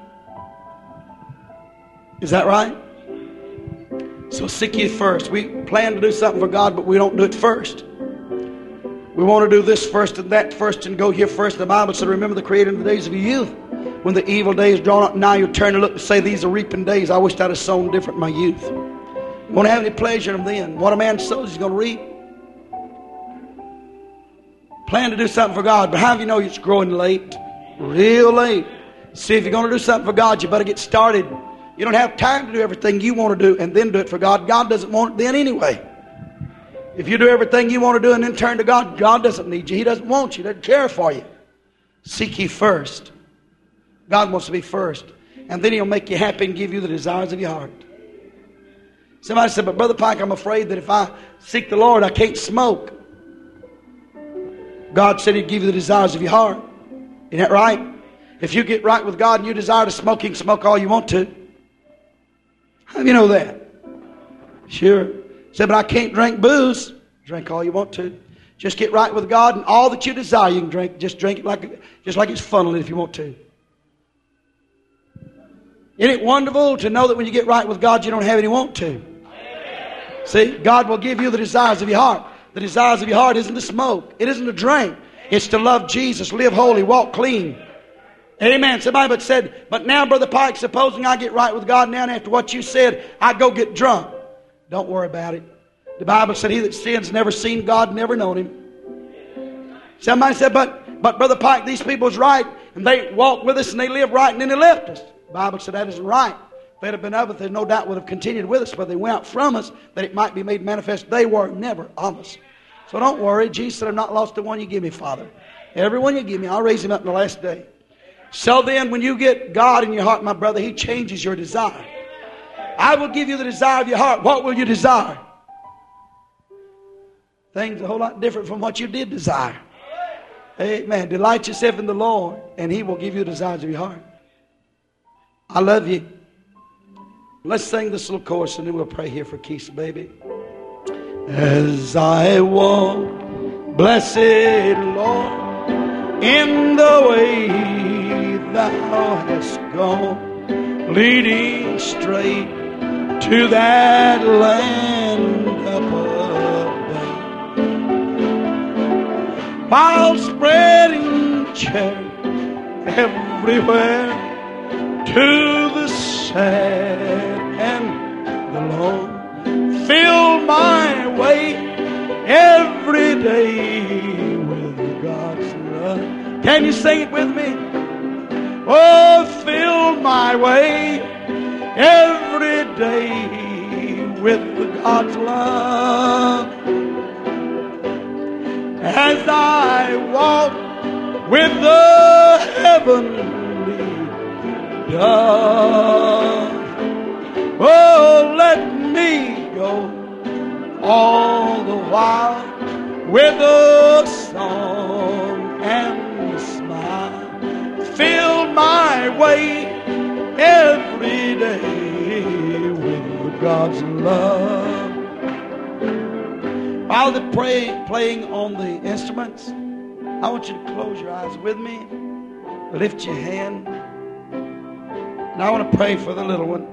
Is that right? So seek ye first. We plan to do something for God, but we don't do it first. We want to do this first and that first and go here first. The Bible said, remember the Creator in the days of your youth, when the evil days drawn up. Now you turn to look and say, these are reaping days. I wished I'd have sown different in my youth. You won't have any pleasure in them then. What a man sows, he's going to reap. Plan to do something for God, but how do you know it's growing late? Real late. See, if you're going to do something for God, you better get started. You don't have time to do everything you want to do and then do it for God. God doesn't want it then anyway. If you do everything you want to do and then turn to God, God doesn't need you. He doesn't want you. He doesn't care for you. Seek ye first. God wants to be first. And then He'll make you happy and give you the desires of your heart. Somebody said, but Brother Pike, I'm afraid that if I seek the Lord, I can't smoke. God said He'd give you the desires of your heart. Isn't that right? If you get right with God and you desire to smoke, you can smoke all you want to. How do you know that? Sure. Said, but I can't drink booze. Drink all you want to. Just get right with God, and all that you desire you can drink. Just drink it like, just like it's funneling if you want to. Isn't it wonderful to know that when you get right with God, you don't have any want to? See, God will give you the desires of your heart. The desires of your heart isn't to smoke. It isn't to drink. It's to love Jesus, live holy, walk clean. Amen. Somebody but said, but now, Brother Pike, supposing I get right with God now, and after what you said, I go get drunk. Don't worry about it. The Bible said, he that sins never seen God, never known Him. Somebody said, but, but Brother Pike, these people's right, and they walked with us and they lived right, and then they left us. The Bible said that isn't right. If they'd have been of us, they no doubt would have continued with us, but they went out from us, that it might be made manifest. They were never of us. So don't worry. Jesus said, I've not lost the one you give me, Father. Every one you give me, I'll raise him up in the last day. So then, when you get God in your heart, my brother, He changes your desire. I will give you the desire of your heart. What will you desire? Things a whole lot different from what you did desire. Amen. Delight yourself in the Lord, and He will give you the desires of your heart. I love you. Let's sing this little chorus, and then we'll pray here for Keith's baby. As I walk, blessed Lord, in the way Thou hast gone, leading straight to that land up above, while spreading cheer everywhere to the sad and the lone. Fill my way every day with God's love. Can you sing it with me? Oh, fill my way every day with God's love. As I walk with the heavenly dove, oh, let me go all the while with a song and a smile. Fill my way every day with God's love. While they're praying, playing on the instruments, I want you to close your eyes with me, lift your hand, and I want to pray for the little one.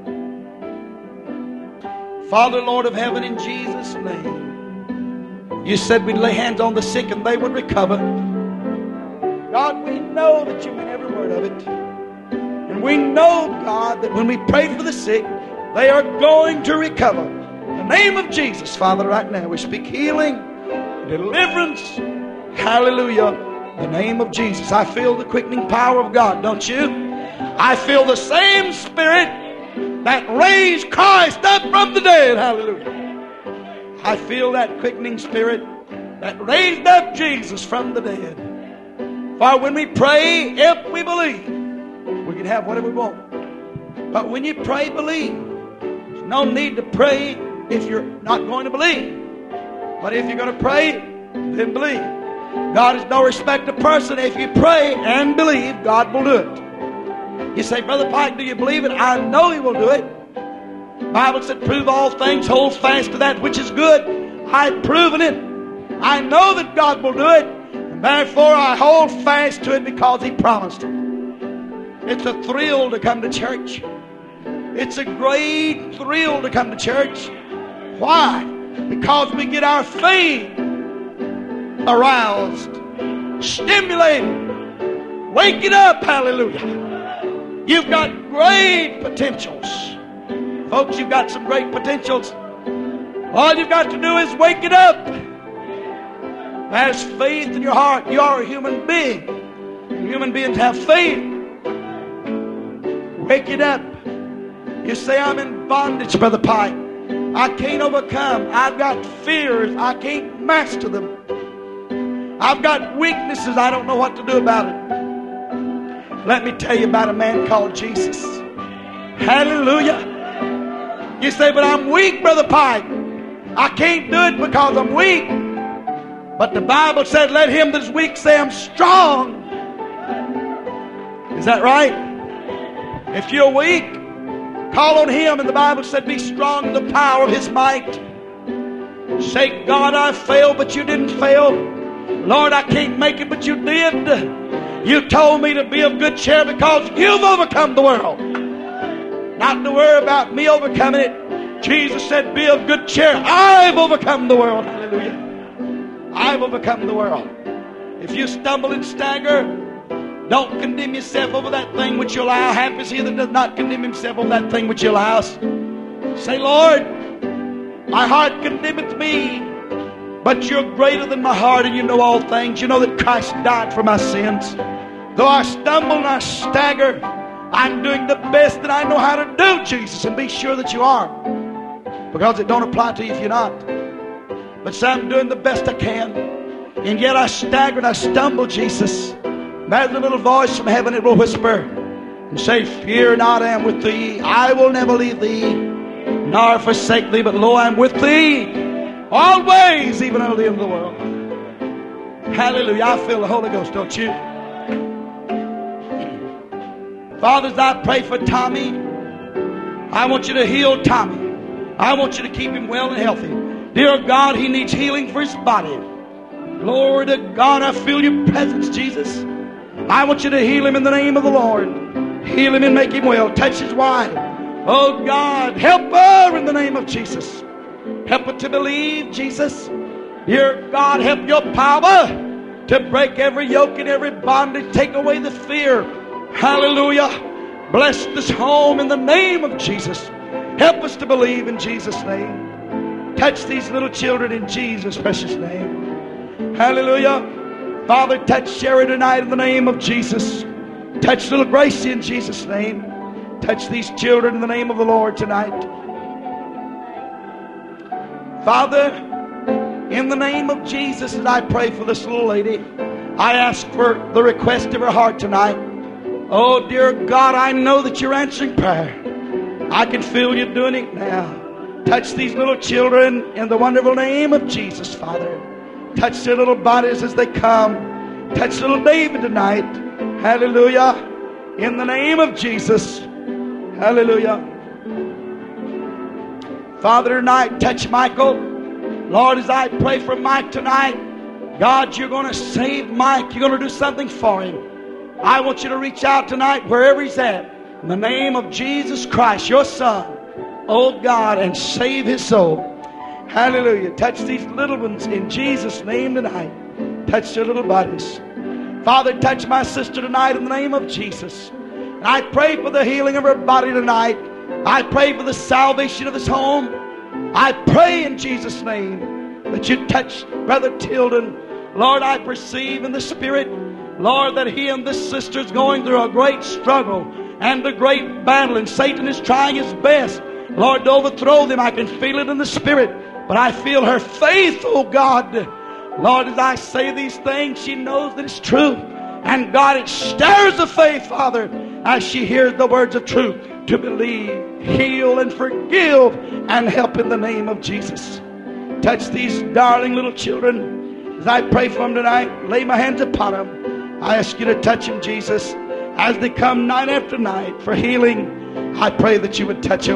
Father, Lord of heaven, in Jesus' name, you said we'd lay hands on the sick and they would recover. God, we know that you meant every word of it. And we know, God, that when we pray for the sick, they are going to recover. In the name of Jesus, Father, right now, we speak healing, deliverance, hallelujah. In the name of Jesus, I feel the quickening power of God, don't you? I feel the same Spirit that raised Christ up from the dead, hallelujah. I feel that quickening Spirit that raised up Jesus from the dead. For when we pray, if we believe, we can have whatever we want. But when you pray, believe. There's no need to pray if you're not going to believe. But if you're going to pray, then believe. God is no respecter of person. If you pray and believe, God will do it. You say, Brother Pike, do you believe it? I know He will do it. The Bible said, prove all things, hold fast to that which is good. I've proven it. I know that God will do it. And therefore I hold fast to it because He promised it. It's a thrill to come to church. It's a great thrill to come to church. Why? Because we get our faith aroused, stimulated, wake it up, hallelujah. You've got great potentials. Folks, you've got some great potentials. All you've got to do is wake it up. There's faith in your heart. You are a human being. Human beings have faith. Wake it up. You say, I'm in bondage, Brother Pike. I can't overcome. I've got fears. I can't master them. I've got weaknesses. I don't know what to do about it. Let me tell you about a man called Jesus. Hallelujah. You say, but I'm weak, Brother Pike. I can't do it because I'm weak. But the Bible said, let him that's weak say I'm strong. Is that right? If you're weak, call on Him. And the Bible said, be strong in the power of His might. Say, God, I failed, but you didn't fail. Lord, I can't make it, but you did. You told me to be of good cheer because you've overcome the world. Not to worry about me overcoming it. Jesus said, be of good cheer. I've overcome the world. Hallelujah. I've overcome the world. If you stumble and stagger, don't condemn yourself over that thing which you allow. Happy is he that does not condemn himself over that thing which he allows. Say, Lord, my heart condemneth me, but you're greater than my heart, and you know all things. You know that Christ died for my sins. Though I stumble and I stagger, I'm doing the best that I know how to do, Jesus, and be sure that you are. Because it don't apply to you if you're not. But say, I'm doing the best I can. And yet I stagger and I stumble, Jesus. There's a little voice from heaven that will whisper and say, fear not, I am with thee. I will never leave thee, nor forsake thee, but lo, I am with thee always, even unto the end of the world. Hallelujah. I feel the Holy Ghost, don't you? Fathers, I pray for Tommy. I want you to heal Tommy. I want you to keep him well and healthy. Dear God, he needs healing for his body. Glory to God, I feel your presence, Jesus. I want you to heal him in the name of the Lord. Heal him and make him well. Touch his wife. Oh God, help her in the name of Jesus. Help her to believe, Jesus. Dear God, help your power to break every yoke and every bondage. Take away the fear. Hallelujah. Bless this home in the name of Jesus. Help us to believe in Jesus' name. Touch these little children in Jesus' precious name. Hallelujah. Father, touch Sherry tonight in the name of Jesus. Touch little Gracie in Jesus' name. Touch these children in the name of the Lord tonight. Father, in the name of Jesus, as I pray for this little lady, I ask for the request of her heart tonight. Oh, dear God, I know that you're answering prayer. I can feel you doing it now. Touch these little children in the wonderful name of Jesus, Father. Touch their little bodies as they come. Touch little David tonight. Hallelujah. In the name of Jesus. Hallelujah. Father, tonight, touch Michael. Lord, as I pray for Mike tonight, God, you're going to save Mike. You're going to do something for him. I want you to reach out tonight wherever he's at. In the name of Jesus Christ, your Son, oh God, and save his soul. Hallelujah. Touch these little ones in Jesus' name tonight. Touch their little bodies. Father, touch my sister tonight in the name of Jesus. And I pray for the healing of her body tonight. I pray for the salvation of this home. I pray in Jesus' name that you touch Brother Tilden. Lord, I perceive in the Spirit, Lord, that he and this sister is going through a great struggle and a great battle, and Satan is trying his best, Lord, to overthrow them. I can feel it in the Spirit, but I feel her faith, oh God. Lord, as I say these things, she knows that it's true. And God, it stirs the faith, Father, as she hears the words of truth, to believe, heal, and forgive, and help in the name of Jesus. Touch these darling little children. As I pray for them tonight, lay my hands upon them. I ask you to touch them, Jesus, as they come night after night for healing. I pray that you would touch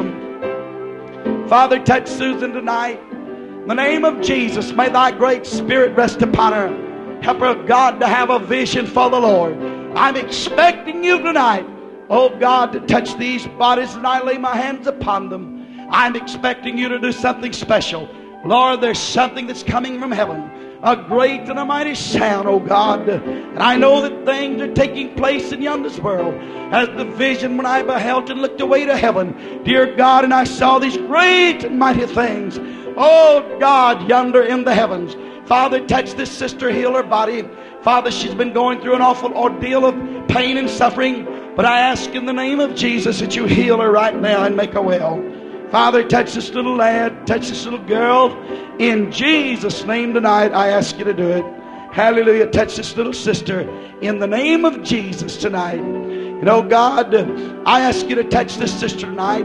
them. Father, touch Susan tonight. In the name of Jesus, may thy great Spirit rest upon her. Help her, God, to have a vision for the Lord. I'm expecting you tonight, oh God, to touch these bodies, and I lay my hands upon them. I'm expecting you to do something special. Lord, there's something that's coming from heaven. A great and a mighty sound, oh God. And I know that things are taking place in yonder's world. As the vision when I beheld and looked away to heaven, dear God, and I saw these great and mighty things. Oh God, yonder in the heavens. Father, touch this sister, heal her body. Father, she's been going through an awful ordeal of pain and suffering. But I ask in the name of Jesus that you heal her right now and make her well. Father, touch this little lad, touch this little girl. In Jesus' name tonight, I ask you to do it. Hallelujah. Touch this little sister in the name of Jesus tonight. You know, God, I ask you to touch this sister tonight.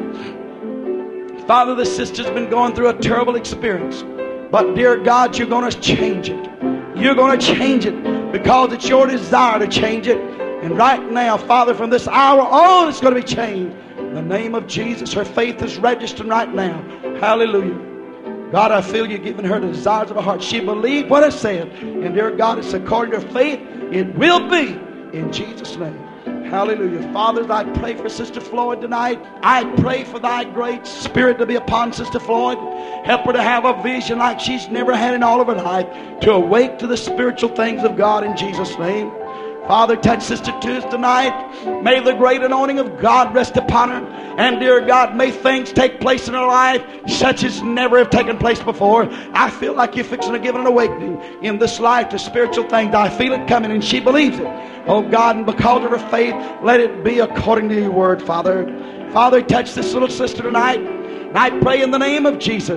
Father, the sister's been going through a terrible experience. But dear God, you're going to change it. You're going to change it because it's your desire to change it. And right now, Father, from this hour on, it's going to be changed. In the name of Jesus, her faith is registered right now. Hallelujah. God, I feel you giving her the desires of her heart. She believed what I said. And dear God, it's according to her faith. It will be in Jesus' name. Hallelujah. Fathers, I pray for Sister Floyd tonight. I pray for thy great Spirit to be upon Sister Floyd. Help her to have a vision like she's never had in all of her life, to awake to the spiritual things of God in Jesus' name. Father, touch Sister Tooth tonight. May the great anointing of God rest upon her. And dear God, may things take place in her life such as never have taken place before. I feel like you're fixing to give an awakening in this life to spiritual things. I feel it coming, and she believes it. Oh God, and because of her faith, let it be according to your word, Father. Father, touch this little sister tonight. And I pray in the name of Jesus,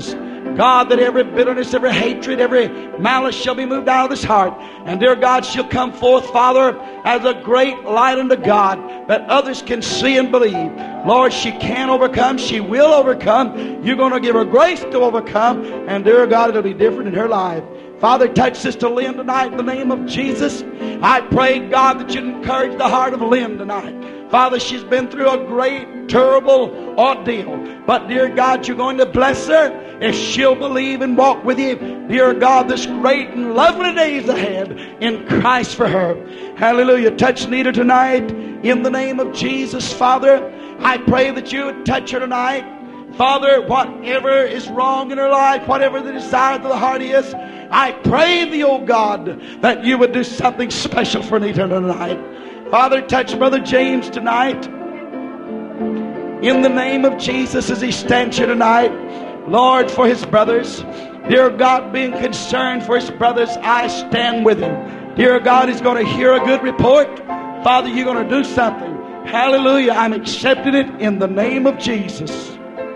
God, that every bitterness, every hatred, every malice shall be moved out of this heart. And dear God, she'll come forth, Father, as a great light unto God that others can see and believe. Lord, she can overcome. She will overcome. You're going to give her grace to overcome. And dear God, it'll be different in her life. Father, touch Sister Lynn tonight in the name of Jesus. I pray, God, that you'd encourage the heart of Lynn tonight. Father, she's been through a great, terrible ordeal. But, dear God, you're going to bless her if she'll believe and walk with you. Dear God, this great and lovely days ahead in Christ for her. Hallelujah. Touch Nita tonight in the name of Jesus, Father. I pray that you would touch her tonight. Father, whatever is wrong in her life, whatever the desire of the heart is, I pray thee, oh God, that you would do something special for Nita tonight. Father, touch Brother James tonight. In the name of Jesus, as he stands here tonight, Lord, for his brothers. Dear God, being concerned for his brothers, I stand with him. Dear God, he's going to hear a good report. Father, you're going to do something. Hallelujah. I'm accepting it in the name of Jesus.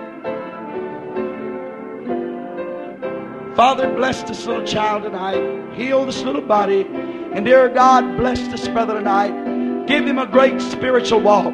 Father, bless this little child tonight. Heal this little body. And dear God, bless this brother tonight. Give him a great spiritual walk.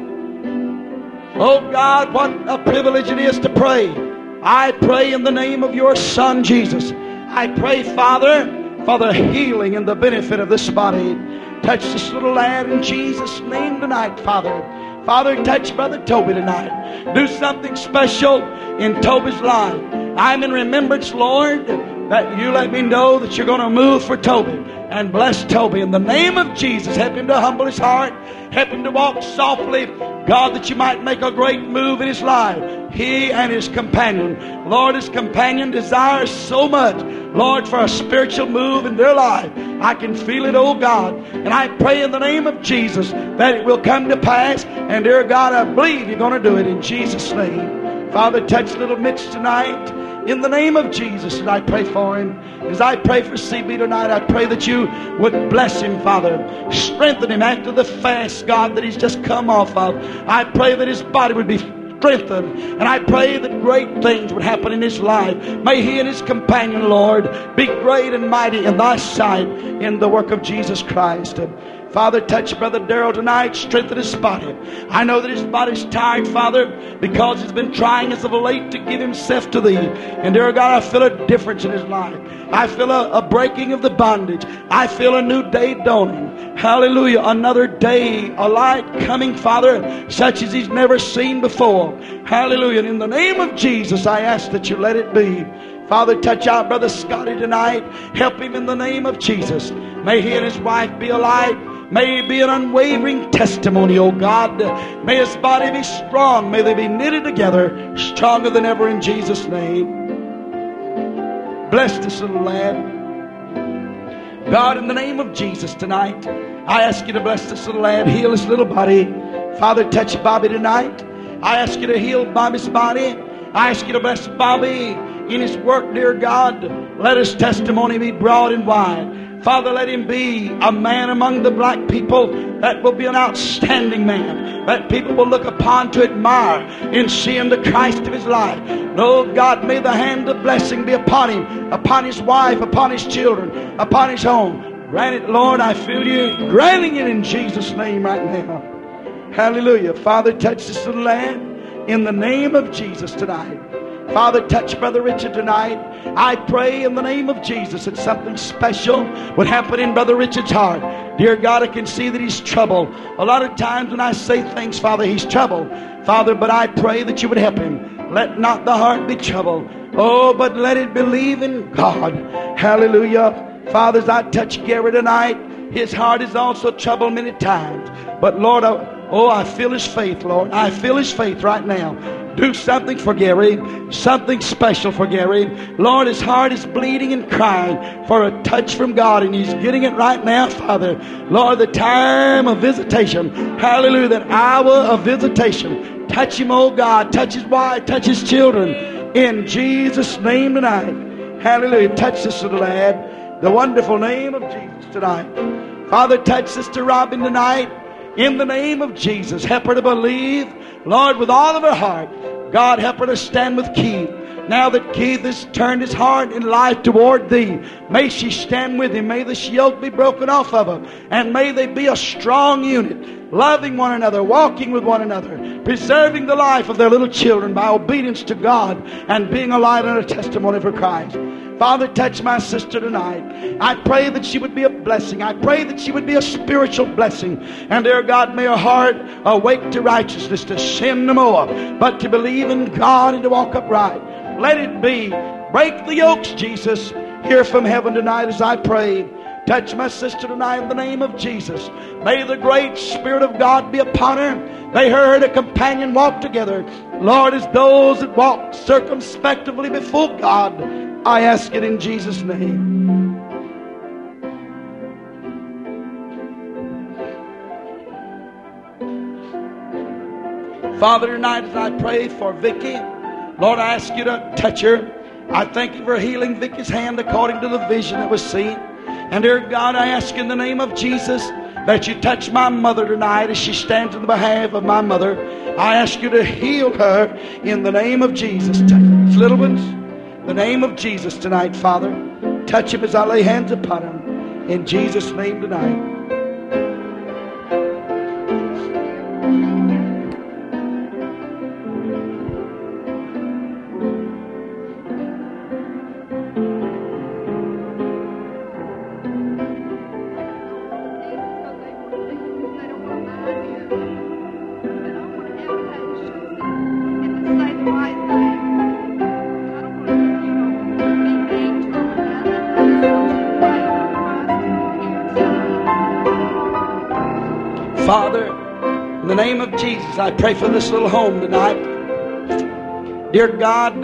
Oh God, what a privilege it is to pray. I pray in the name of your Son, Jesus. I pray, Father, for the healing and the benefit of this body. Touch this little lad in Jesus' name tonight, Father. Father, touch Brother Toby tonight. Do something special in Toby's life. I'm in remembrance, Lord, that you let me know that you're going to move for Toby. And bless Toby in the name of Jesus. Help him to humble his heart. Help him to walk softly. God, that you might make a great move in his life. He and his companion. Lord, his companion desires so much, Lord, for a spiritual move in their life. I can feel it, oh God. And I pray in the name of Jesus that it will come to pass. And dear God, I believe you're going to do it in Jesus' name. Father, touch little Mitch tonight. In the name of Jesus, and I pray for him. As I pray for C B tonight, I pray that you would bless him, Father. Strengthen him after the fast, God, that he's just come off of. I pray that his body would be strengthened. And I pray that great things would happen in his life. May he and his companion, Lord, be great and mighty in thy sight in the work of Jesus Christ. Father, touch Brother Darrell tonight. Strengthen his body. I know that his body's tired, Father, because he's been trying as of late to give himself to thee. And dear God, I feel a difference in his life. I feel a, a breaking of the bondage. I feel a new day dawning. Hallelujah. Another day, a light coming, Father, such as he's never seen before. Hallelujah. And in the name of Jesus, I ask that you let it be. Father, touch out Brother Scotty tonight. Help him in the name of Jesus. May he and his wife be a light. May it be an unwavering testimony, oh God. May his body be strong. May they be knitted together, stronger than ever in Jesus' name. Bless this little lad. God, in the name of Jesus tonight, I ask you to bless this little lad, heal his little body. Father, touch Bobby tonight. I ask you to heal Bobby's body. I ask you to bless Bobby in his work, dear God. Let his testimony be broad and wide. Father, let him be a man among the black people that will be an outstanding man, that people will look upon to admire in seeing the Christ of his life. Oh God, may the hand of blessing be upon him, upon his wife, upon his children, upon his home. Grant it, Lord, I feel you granting it in Jesus' name right now. Hallelujah. Father, touch this little lad in the name of Jesus tonight. Father, touch Brother Richard tonight. I pray in the name of Jesus that something special would happen in Brother Richard's heart. Dear God, I can see that he's troubled. A lot of times when I say things, Father, he's troubled. Father, but I pray that you would help him. Let not the heart be troubled. Oh, but let it believe in God. Hallelujah. Father, as I touch Gary tonight, his heart is also troubled many times. But Lord, I, oh, I feel his faith, Lord. I feel his faith right now. Do something for Gary, something special for Gary. Lord, his heart is bleeding and crying for a touch from God, and he's getting it right now, Father. Lord, the time of visitation, hallelujah, that hour of visitation. Touch him, oh God. Touch his wife, touch his children. In Jesus' name tonight. Hallelujah. Touch this little lad. The wonderful name of Jesus tonight. Father, touch Sister Robin tonight. In the name of Jesus, help her to believe, Lord, with all of her heart. God, help her to stand with Keith. Now that Keith has turned his heart and life toward Thee, may she stand with him. May this yoke be broken off of her. And may they be a strong unit, loving one another, walking with one another, preserving the life of their little children by obedience to God and being a light and a testimony for Christ. Father, touch my sister tonight. I pray that she would be a blessing. I pray that she would be a spiritual blessing. And dear God, may her heart awake to righteousness, to sin no more, but to believe in God and to walk upright. Let it be. Break the yokes, Jesus. Hear from heaven tonight as I pray. Touch my sister tonight in the name of Jesus. May the great Spirit of God be upon her. May her and a companion walk together, Lord, as those that walk circumspectively before God. I ask it in Jesus' name. Father, tonight as I pray for Vicky, Lord, I ask you to touch her. I thank you for healing Vicky's hand according to the vision that was seen. And dear God, I ask in the name of Jesus that you touch my mother tonight as she stands in the behalf of my mother. I ask you to heal her in the name of Jesus. Touch these little ones. In the name of Jesus tonight, Father. Touch him as I lay hands upon him. In Jesus' name tonight. Father, in the name of Jesus, I pray for this little home tonight. Dear God,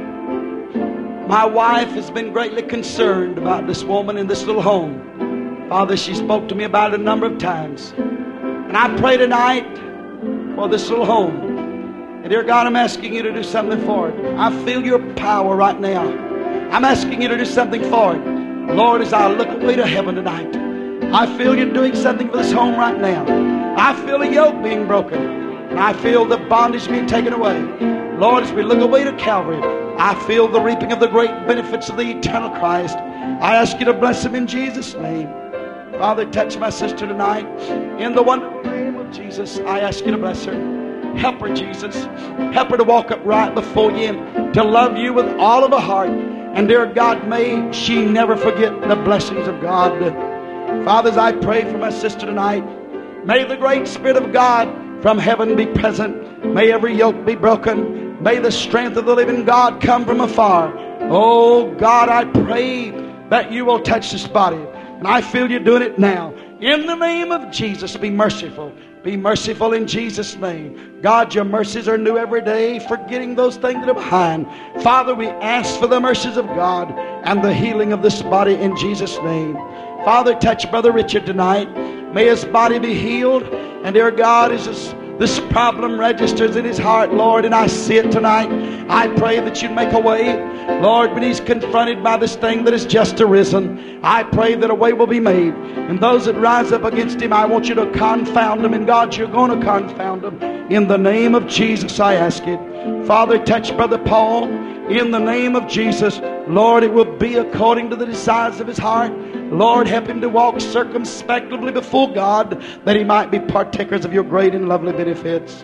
my wife has been greatly concerned about this woman in this little home. Father, she spoke to me about it a number of times. And I pray tonight for this little home. And dear God, I'm asking you to do something for it. I feel your power right now. I'm asking you to do something for it. Lord, as I look away to heaven tonight, I feel you doing something for this home right now. I feel a yoke being broken. And I feel the bondage being taken away. Lord, as we look away to Calvary, I feel the reaping of the great benefits of the eternal Christ. I ask you to bless him in Jesus' name. Father, touch my sister tonight. In the wonderful name of Jesus, I ask you to bless her. Help her, Jesus. Help her to walk upright before you, to love you with all of her heart. And dear God, may she never forget the blessings of God. Father, as I pray for my sister tonight, may the great Spirit of God from heaven be present. May every yoke be broken. May the strength of the living God come from afar. Oh God, I pray that you will touch this body. And I feel you doing it now. In the name of Jesus, be merciful. Be merciful in Jesus' name. God, your mercies are new every day, forgetting those things that are behind. Father, we ask for the mercies of God and the healing of this body in Jesus' name. Father, touch Brother Richard tonight. May his body be healed. And dear God, as this, this problem registers in his heart, Lord, and I see it tonight, I pray that you'd make a way. Lord, when he's confronted by this thing that has just arisen, I pray that a way will be made. And those that rise up against him, I want you to confound them. And God, you're going to confound them. In the name of Jesus, I ask it. Father, touch Brother Paul. In the name of Jesus, Lord, it will be according to the desires of his heart. Lord, help him to walk circumspectly before God, that he might be partakers of your great and lovely benefits.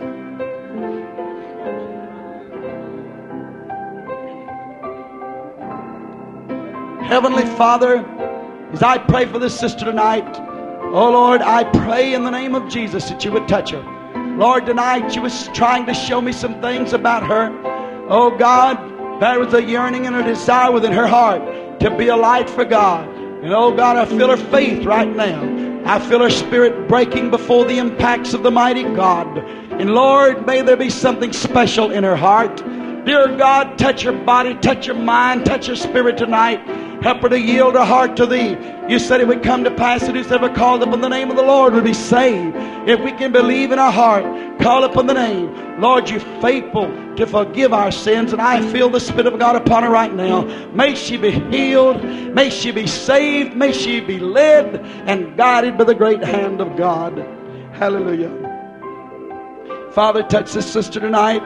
Heavenly Father, as I pray for this sister tonight, oh Lord, I pray in the name of Jesus that you would touch her. Lord, tonight she was trying to show me some things about her. Oh God, there was a yearning and a desire within her heart to be a light for God. And oh God, I feel her faith right now. I feel her spirit breaking before the impacts of the mighty God. And Lord, may there be something special in her heart. Dear God, touch her body, touch her mind, touch her spirit tonight. Help her to yield her heart to Thee. You said it would come to pass that whosoever called upon the name of the Lord would be saved. If we can believe in our heart, call upon the name. Lord, you're faithful to forgive our sins, and I feel the Spirit of God upon her right now. May she be healed. May she be saved. May she be led and guided by the great hand of God. Hallelujah. Father, touch this sister tonight.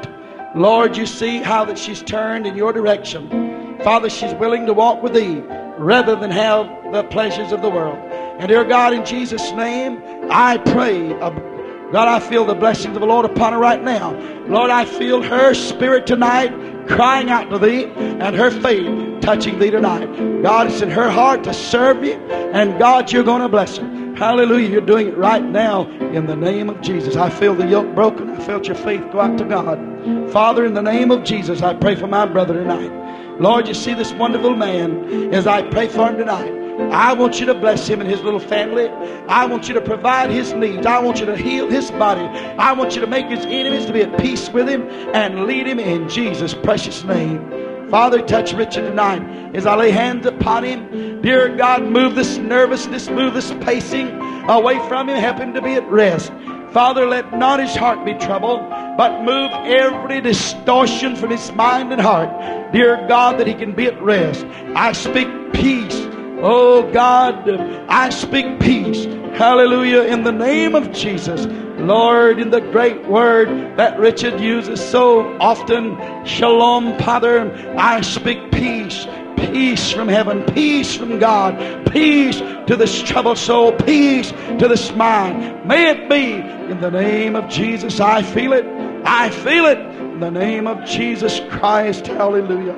Lord, you see how that she's turned in your direction. Father, she's willing to walk with thee rather than have the pleasures of the world. And dear God, in Jesus' name, I pray, uh, God, I feel the blessings of the Lord upon her right now. Lord, I feel her spirit tonight crying out to thee and her faith touching thee tonight. God, it's in her heart to serve you, and God, you're going to bless her. Hallelujah. You're doing it right now in the name of Jesus. I feel the yoke broken. I felt your faith go out to God. Father, in the name of Jesus, I pray for my brother tonight. Lord, you see this wonderful man as I pray for him tonight. I want you to bless him and his little family. I want you to provide his needs. I want you to heal his body. I want you to make his enemies to be at peace with him and lead him in Jesus' precious name. Father, touch Richard tonight as I lay hands upon him. Dear God, move this nervousness, move this pacing away from him. Help him to be at rest. Father, let not his heart be troubled, but move every distortion from his mind and heart. Dear God, that he can be at rest. I speak peace. Oh God, I speak peace. Hallelujah, in the name of Jesus. Lord, in the great word that Richard uses so often, shalom, Father, I speak peace. Peace from heaven, peace from God, peace to this troubled soul, peace to this mind. May it be in the name of Jesus. I feel it. I feel it in the name of Jesus Christ. Hallelujah.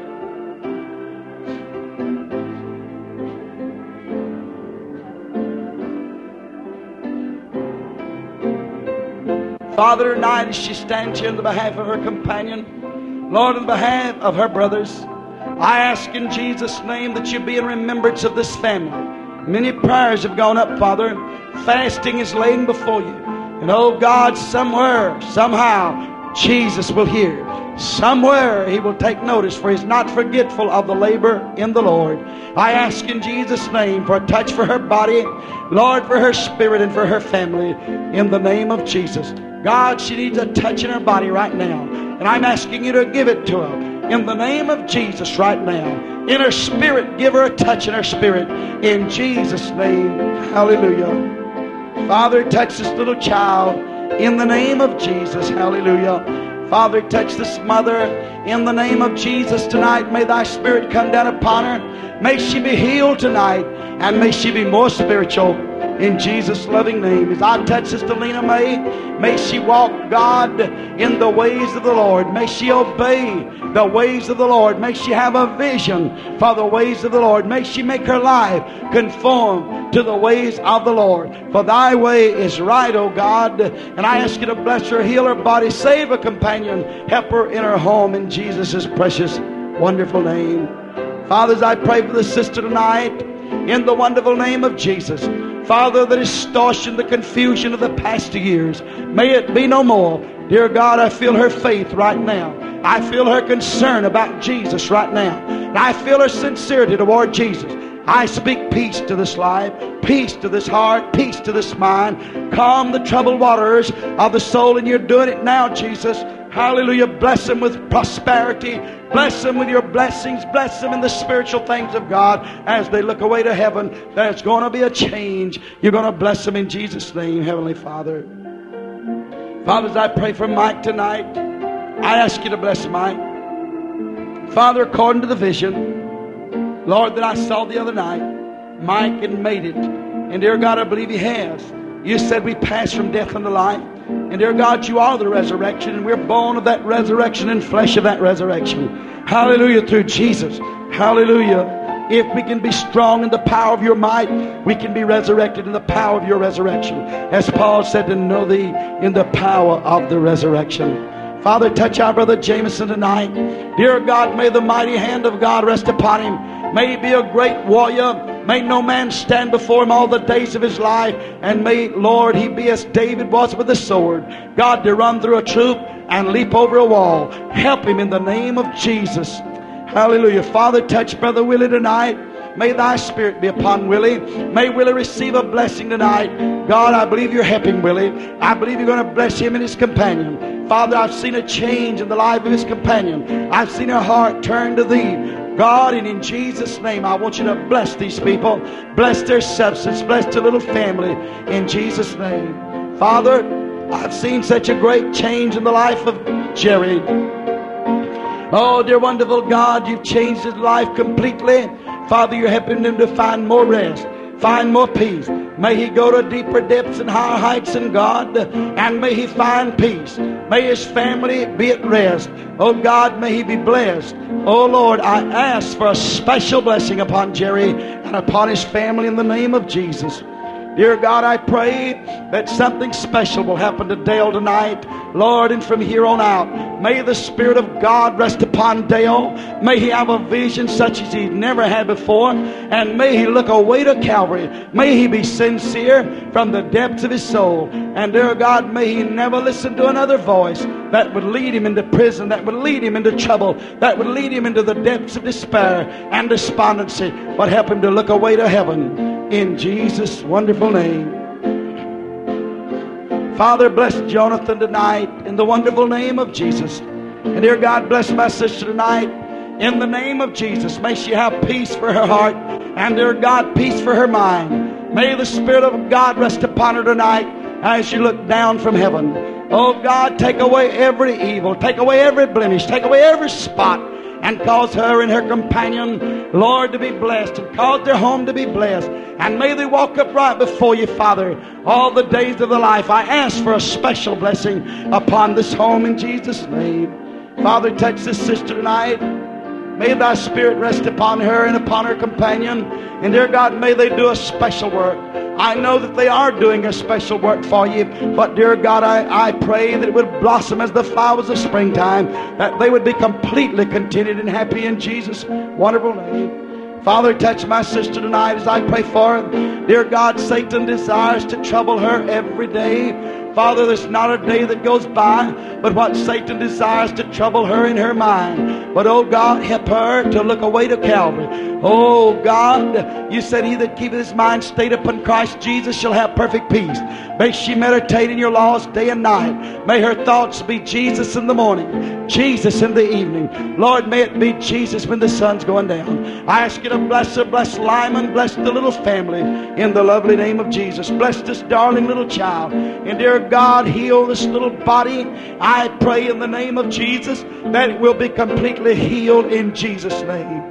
Father, tonight as she stands here on the behalf of her companion, Lord, on behalf of her brothers, I ask in Jesus' name that you be in remembrance of this family. Many prayers have gone up, Father. Fasting is laying before you. And oh God, somewhere, somehow, Jesus will hear. Somewhere he will take notice, for he's not forgetful of the labor in the Lord. I ask in Jesus' name for a touch for her body, Lord, for her spirit and for her family, in the name of Jesus. God, she needs a touch in her body right now. And I'm asking you to give it to her. In the name of Jesus right now. In her spirit, give her a touch in her spirit. In Jesus' name. Hallelujah. Father, touch this little child. In the name of Jesus. Hallelujah. Father, touch this mother. In the name of Jesus tonight. May thy spirit come down upon her. May she be healed tonight. And may she be more spiritual. In Jesus' loving name. As I touch Sister Lena May, may she walk, God, in the ways of the Lord. May she obey the ways of the Lord. May she have a vision for the ways of the Lord. May she make her life conform to the ways of the Lord. For thy way is right, O God. And I ask you to bless her, heal her body, save a companion, help her in her home in Jesus' precious, wonderful name. Fathers, I pray for the sister tonight in the wonderful name of Jesus. Father, the distortion, the confusion of the past years, may it be no more. Dear God, I feel her faith right now. I feel her concern about Jesus right now. And I feel her sincerity toward Jesus. I speak peace to this life, peace to this heart, peace to this mind. Calm the troubled waters of the soul, and you're doing it now, Jesus. Hallelujah. Bless them with prosperity. Bless them with your blessings. Bless them in the spiritual things of God as they look away to heaven. There's going to be a change. You're going to bless them in Jesus' name, Heavenly Father. Fathers, I pray for Mike tonight. I ask you to bless Mike. Father, according to the vision, Lord, that I saw the other night, Mike had made it. And dear God, I believe he has. You said we pass from death unto life. And dear God, you are the resurrection, and we're born of that resurrection and flesh of that resurrection. Hallelujah, through Jesus. Hallelujah. If we can be strong in the power of your might, we can be resurrected in the power of your resurrection. As Paul said, to know thee in the power of the resurrection. Father, touch our brother Jameson tonight. Dear God, may the mighty hand of God rest upon him. May he be a great warrior. May no man stand before him all the days of his life. And may, Lord, he be as David was with the sword. God, to run through a troop and leap over a wall. Help him in the name of Jesus. Hallelujah. Father, touch Brother Willie tonight. May thy spirit be upon Willie. May Willie receive a blessing tonight. God, I believe you're helping Willie. I believe you're going to bless him and his companion. Father, I've seen a change in the life of his companion. I've seen her heart turn to thee. God, and in Jesus' name, I want you to bless these people. Bless their substance. Bless their little family. In Jesus' name. Father, I've seen such a great change in the life of Jerry. Oh, dear wonderful God, you've changed his life completely. Father, you're helping him to find more rest, find more peace. May he go to deeper depths and higher heights in God, and may he find peace. May his family be at rest. Oh God, may he be blessed. Oh Lord, I ask for a special blessing upon Jerry and upon his family in the name of Jesus. Dear God, I pray that something special will happen to Dale tonight, Lord, and from here on out. May the Spirit of God rest upon Dale. May he have a vision such as he never had before, and may he look away to Calvary. May he be sincere from the depths of his soul. And dear God, may he never listen to another voice that would lead him into prison, that would lead him into trouble, that would lead him into the depths of despair and despondency, but help him to look away to heaven. In Jesus' wonderful name. Father, bless Jonathan tonight in the wonderful name of Jesus. And dear God, bless my sister tonight in the name of Jesus. May she have peace for her heart, and dear God, peace for her mind. May the Spirit of God rest upon her tonight as you look down from heaven. Oh God, take away every evil, take away every blemish, take away every spot, and cause her and her companion, Lord, to be blessed, and cause their home to be blessed. And may they walk upright before you, Father, all the days of their life. I ask for a special blessing upon this home in Jesus' name. Father, touch this sister tonight. May thy Spirit rest upon her and upon her companion. And dear God, may they do a special work. I know that they are doing a special work for you, but dear God, I, I pray that it would blossom as the flowers of springtime, that they would be completely contented and happy in Jesus' wonderful name. Father, touch my sister tonight as I pray for her. Dear God, Satan desires to trouble her every day. Father, there's not a day that goes by but what Satan desires to trouble her in her mind. But oh God, help her to look away to Calvary. Oh God, you said he that keepeth his mind stayed upon Christ Jesus shall have perfect peace. May she meditate in your laws day and night. May her thoughts be Jesus in the morning, Jesus in the evening. Lord, may it be Jesus when the sun's going down. I ask you to bless her, bless Lyman, bless the little family in the lovely name of Jesus. Bless this darling little child. And dear God, heal this little body. I pray in the name of Jesus that it will be completely healed in Jesus' name.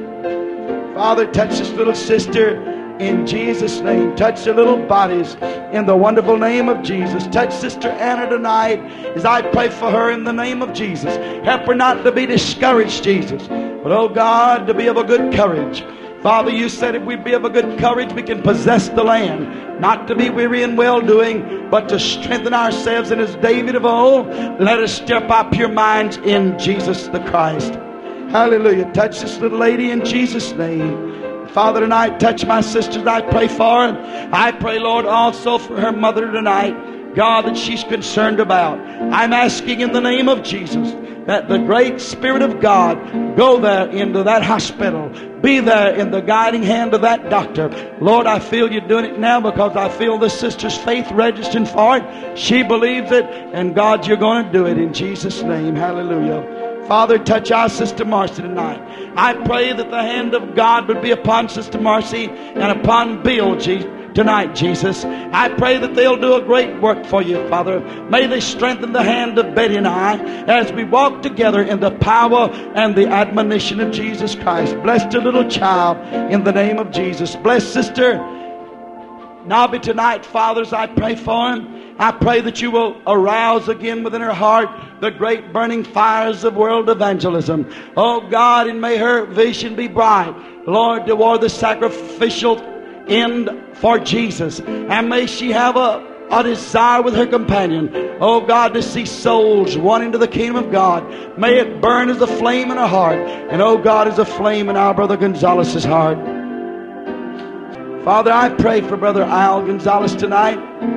Father, touch this little sister in Jesus' name. Touch their little bodies in the wonderful name of Jesus. Touch Sister Anna tonight as I pray for her in the name of Jesus. Help her not to be discouraged, Jesus, but oh God, to be of a good courage. Father, you said if we be of a good courage, we can possess the land. Not to be weary in well-doing, but to strengthen ourselves. And as David of old, let us step up your minds in Jesus the Christ. Hallelujah. Touch this little lady in Jesus' name. Father, tonight, touch my sisters. I pray for her. I pray, Lord, also for her mother tonight. God, that she's concerned about. I'm asking in the name of Jesus that the great Spirit of God go there into that hospital. Be there in the guiding hand of that doctor. Lord, I feel you doing it now because I feel this sister's faith registering for it. She believes it, and God, you're going to do it in Jesus' name. Hallelujah. Father, touch our Sister Marcy tonight. I pray that the hand of God would be upon Sister Marcy and upon Bill, Jesus. Tonight, Jesus, I pray that they'll do a great work for you, Father. May they strengthen the hand of Betty and I as we walk together in the power and the admonition of Jesus Christ. Bless the little child in the name of Jesus. Bless Sister Nobby tonight, fathers, I pray for him. I pray that you will arouse again within her heart the great burning fires of world evangelism. Oh God, and may her vision be bright, Lord, toward the sacrificial end for Jesus. And may she have a, a desire with her companion, oh God, to see souls won into the kingdom of God. May it burn as a flame in her heart, and oh God, as a flame in our brother Gonzalez's heart. Father, I pray for Brother Al Gonzalez tonight.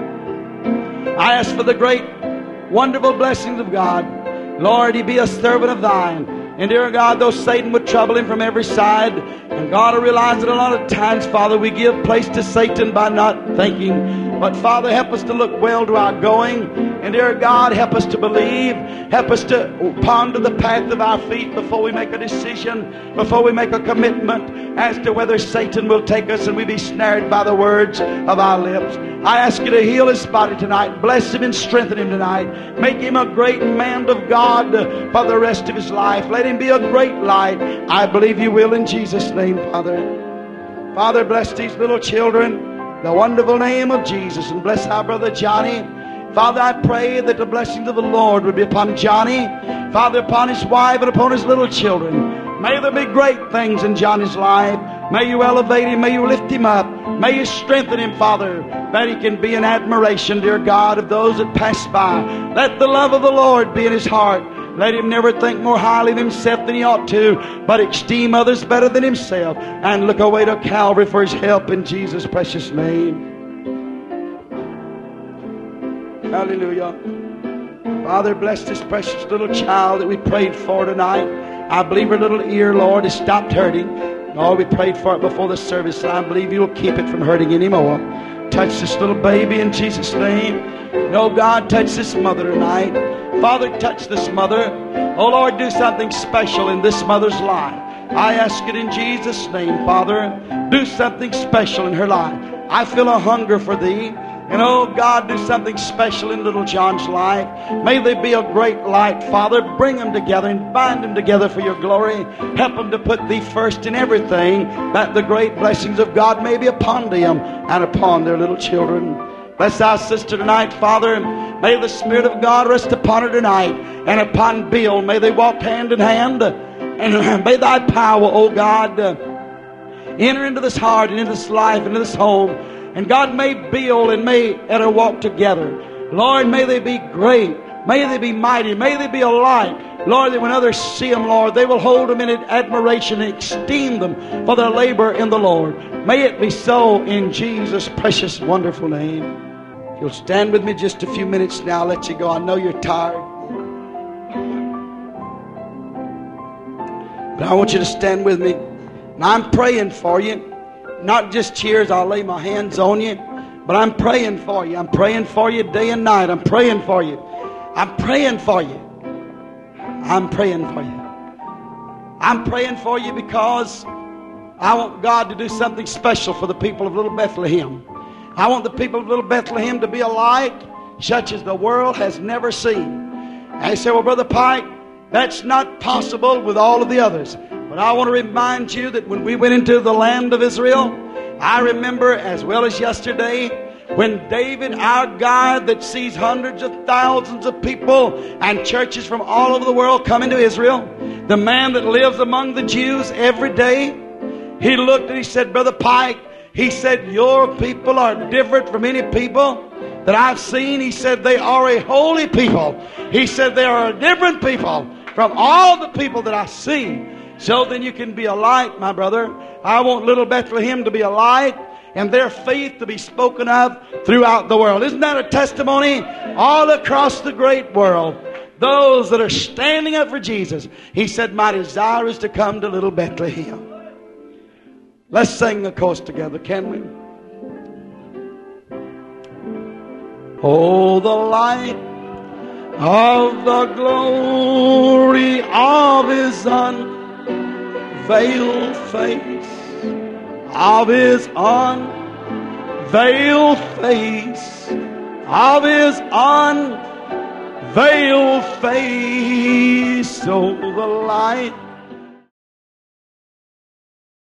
I ask for the great, wonderful blessings of God. Lord, he be a servant of thine. And dear God, though Satan would trouble him from every side, and God, I realize that a lot of times, Father, we give place to Satan by not thinking. But Father, help us to look well to our going. And dear God, help us to believe. Help us to ponder the path of our feet before we make a decision, before we make a commitment as to whether Satan will take us and we be snared by the words of our lips. I ask you to heal his body tonight. Bless him and strengthen him tonight. Make him a great man of God for the rest of his life. Let him be a great light. I believe you will in Jesus' name, Father. Father, bless these little children, the wonderful name of Jesus, and bless our brother Johnny. Father, I pray that the blessings of the Lord would be upon Johnny, Father, upon his wife and upon his little children. May there be great things in Johnny's life. May you elevate him. May you lift him up. May you strengthen him, Father, that he can be an admiration, dear God, of those that pass by. Let the love of the Lord be in his heart. Let him never think more highly of himself than he ought to, but esteem others better than himself, and look away to Calvary for his help in Jesus' precious name. Hallelujah. Father, bless this precious little child that we prayed for tonight. I believe her little ear, Lord, has stopped hurting. Lord, we prayed for it before the service, and I believe you'll keep it from hurting anymore. Touch this little baby in Jesus' name. And oh God, touch this mother tonight. Father, touch this mother. Oh Lord, do something special in this mother's life. I ask it in Jesus' name, Father. Do something special in her life. I feel a hunger for thee. And oh God, do something special in little John's life. May they be a great light, Father. Bring them together and bind them together for your glory. Help them to put thee first in everything, that the great blessings of God may be upon them and upon their little children. Bless our sister tonight, Father. May the Spirit of God rest upon her tonight and upon Bill. May they walk hand in hand. And may thy power, oh God, enter into this heart and into this life and into this home. And God, may Bill and may Etta walk together. Lord, may they be great. May they be mighty. May they be a light. Lord, that when others see them, Lord, they will hold them in admiration and esteem them for their labor in the Lord. May it be so in Jesus' precious, wonderful name. If you'll stand with me just a few minutes now, I'll let you go. I know you're tired. But I want you to stand with me. Now I'm praying for you. Not just cheers, I'll lay my hands on you, but I'm praying for you. I'm praying for you day and night. I'm praying for you. I'm praying for you. I'm praying for you. I'm praying for you because I want God to do something special for the people of Little Bethlehem. I want the people of Little Bethlehem to be a light such as the world has never seen. And you say, well, Brother Pike, that's not possible with all of the others. But I want to remind you that when we went into the land of Israel, I remember as well as yesterday when David, our God that sees hundreds of thousands of people and churches from all over the world come into Israel, the man that lives among the Jews every day, he looked and he said, Brother Pike, he said, your people are different from any people that I've seen. He said, they are a holy people. He said, they are a different people from all the people that I see. So then you can be a light, my brother. I want Little Bethlehem to be a light and their faith to be spoken of throughout the world. Isn't that a testimony? All across the great world, those that are standing up for Jesus. He said, my desire is to come to Little Bethlehem. Let's sing the chorus together, can we? Oh, the light of the glory of His unveiled face, of His unveiled face, of His unveiled face. Oh, the light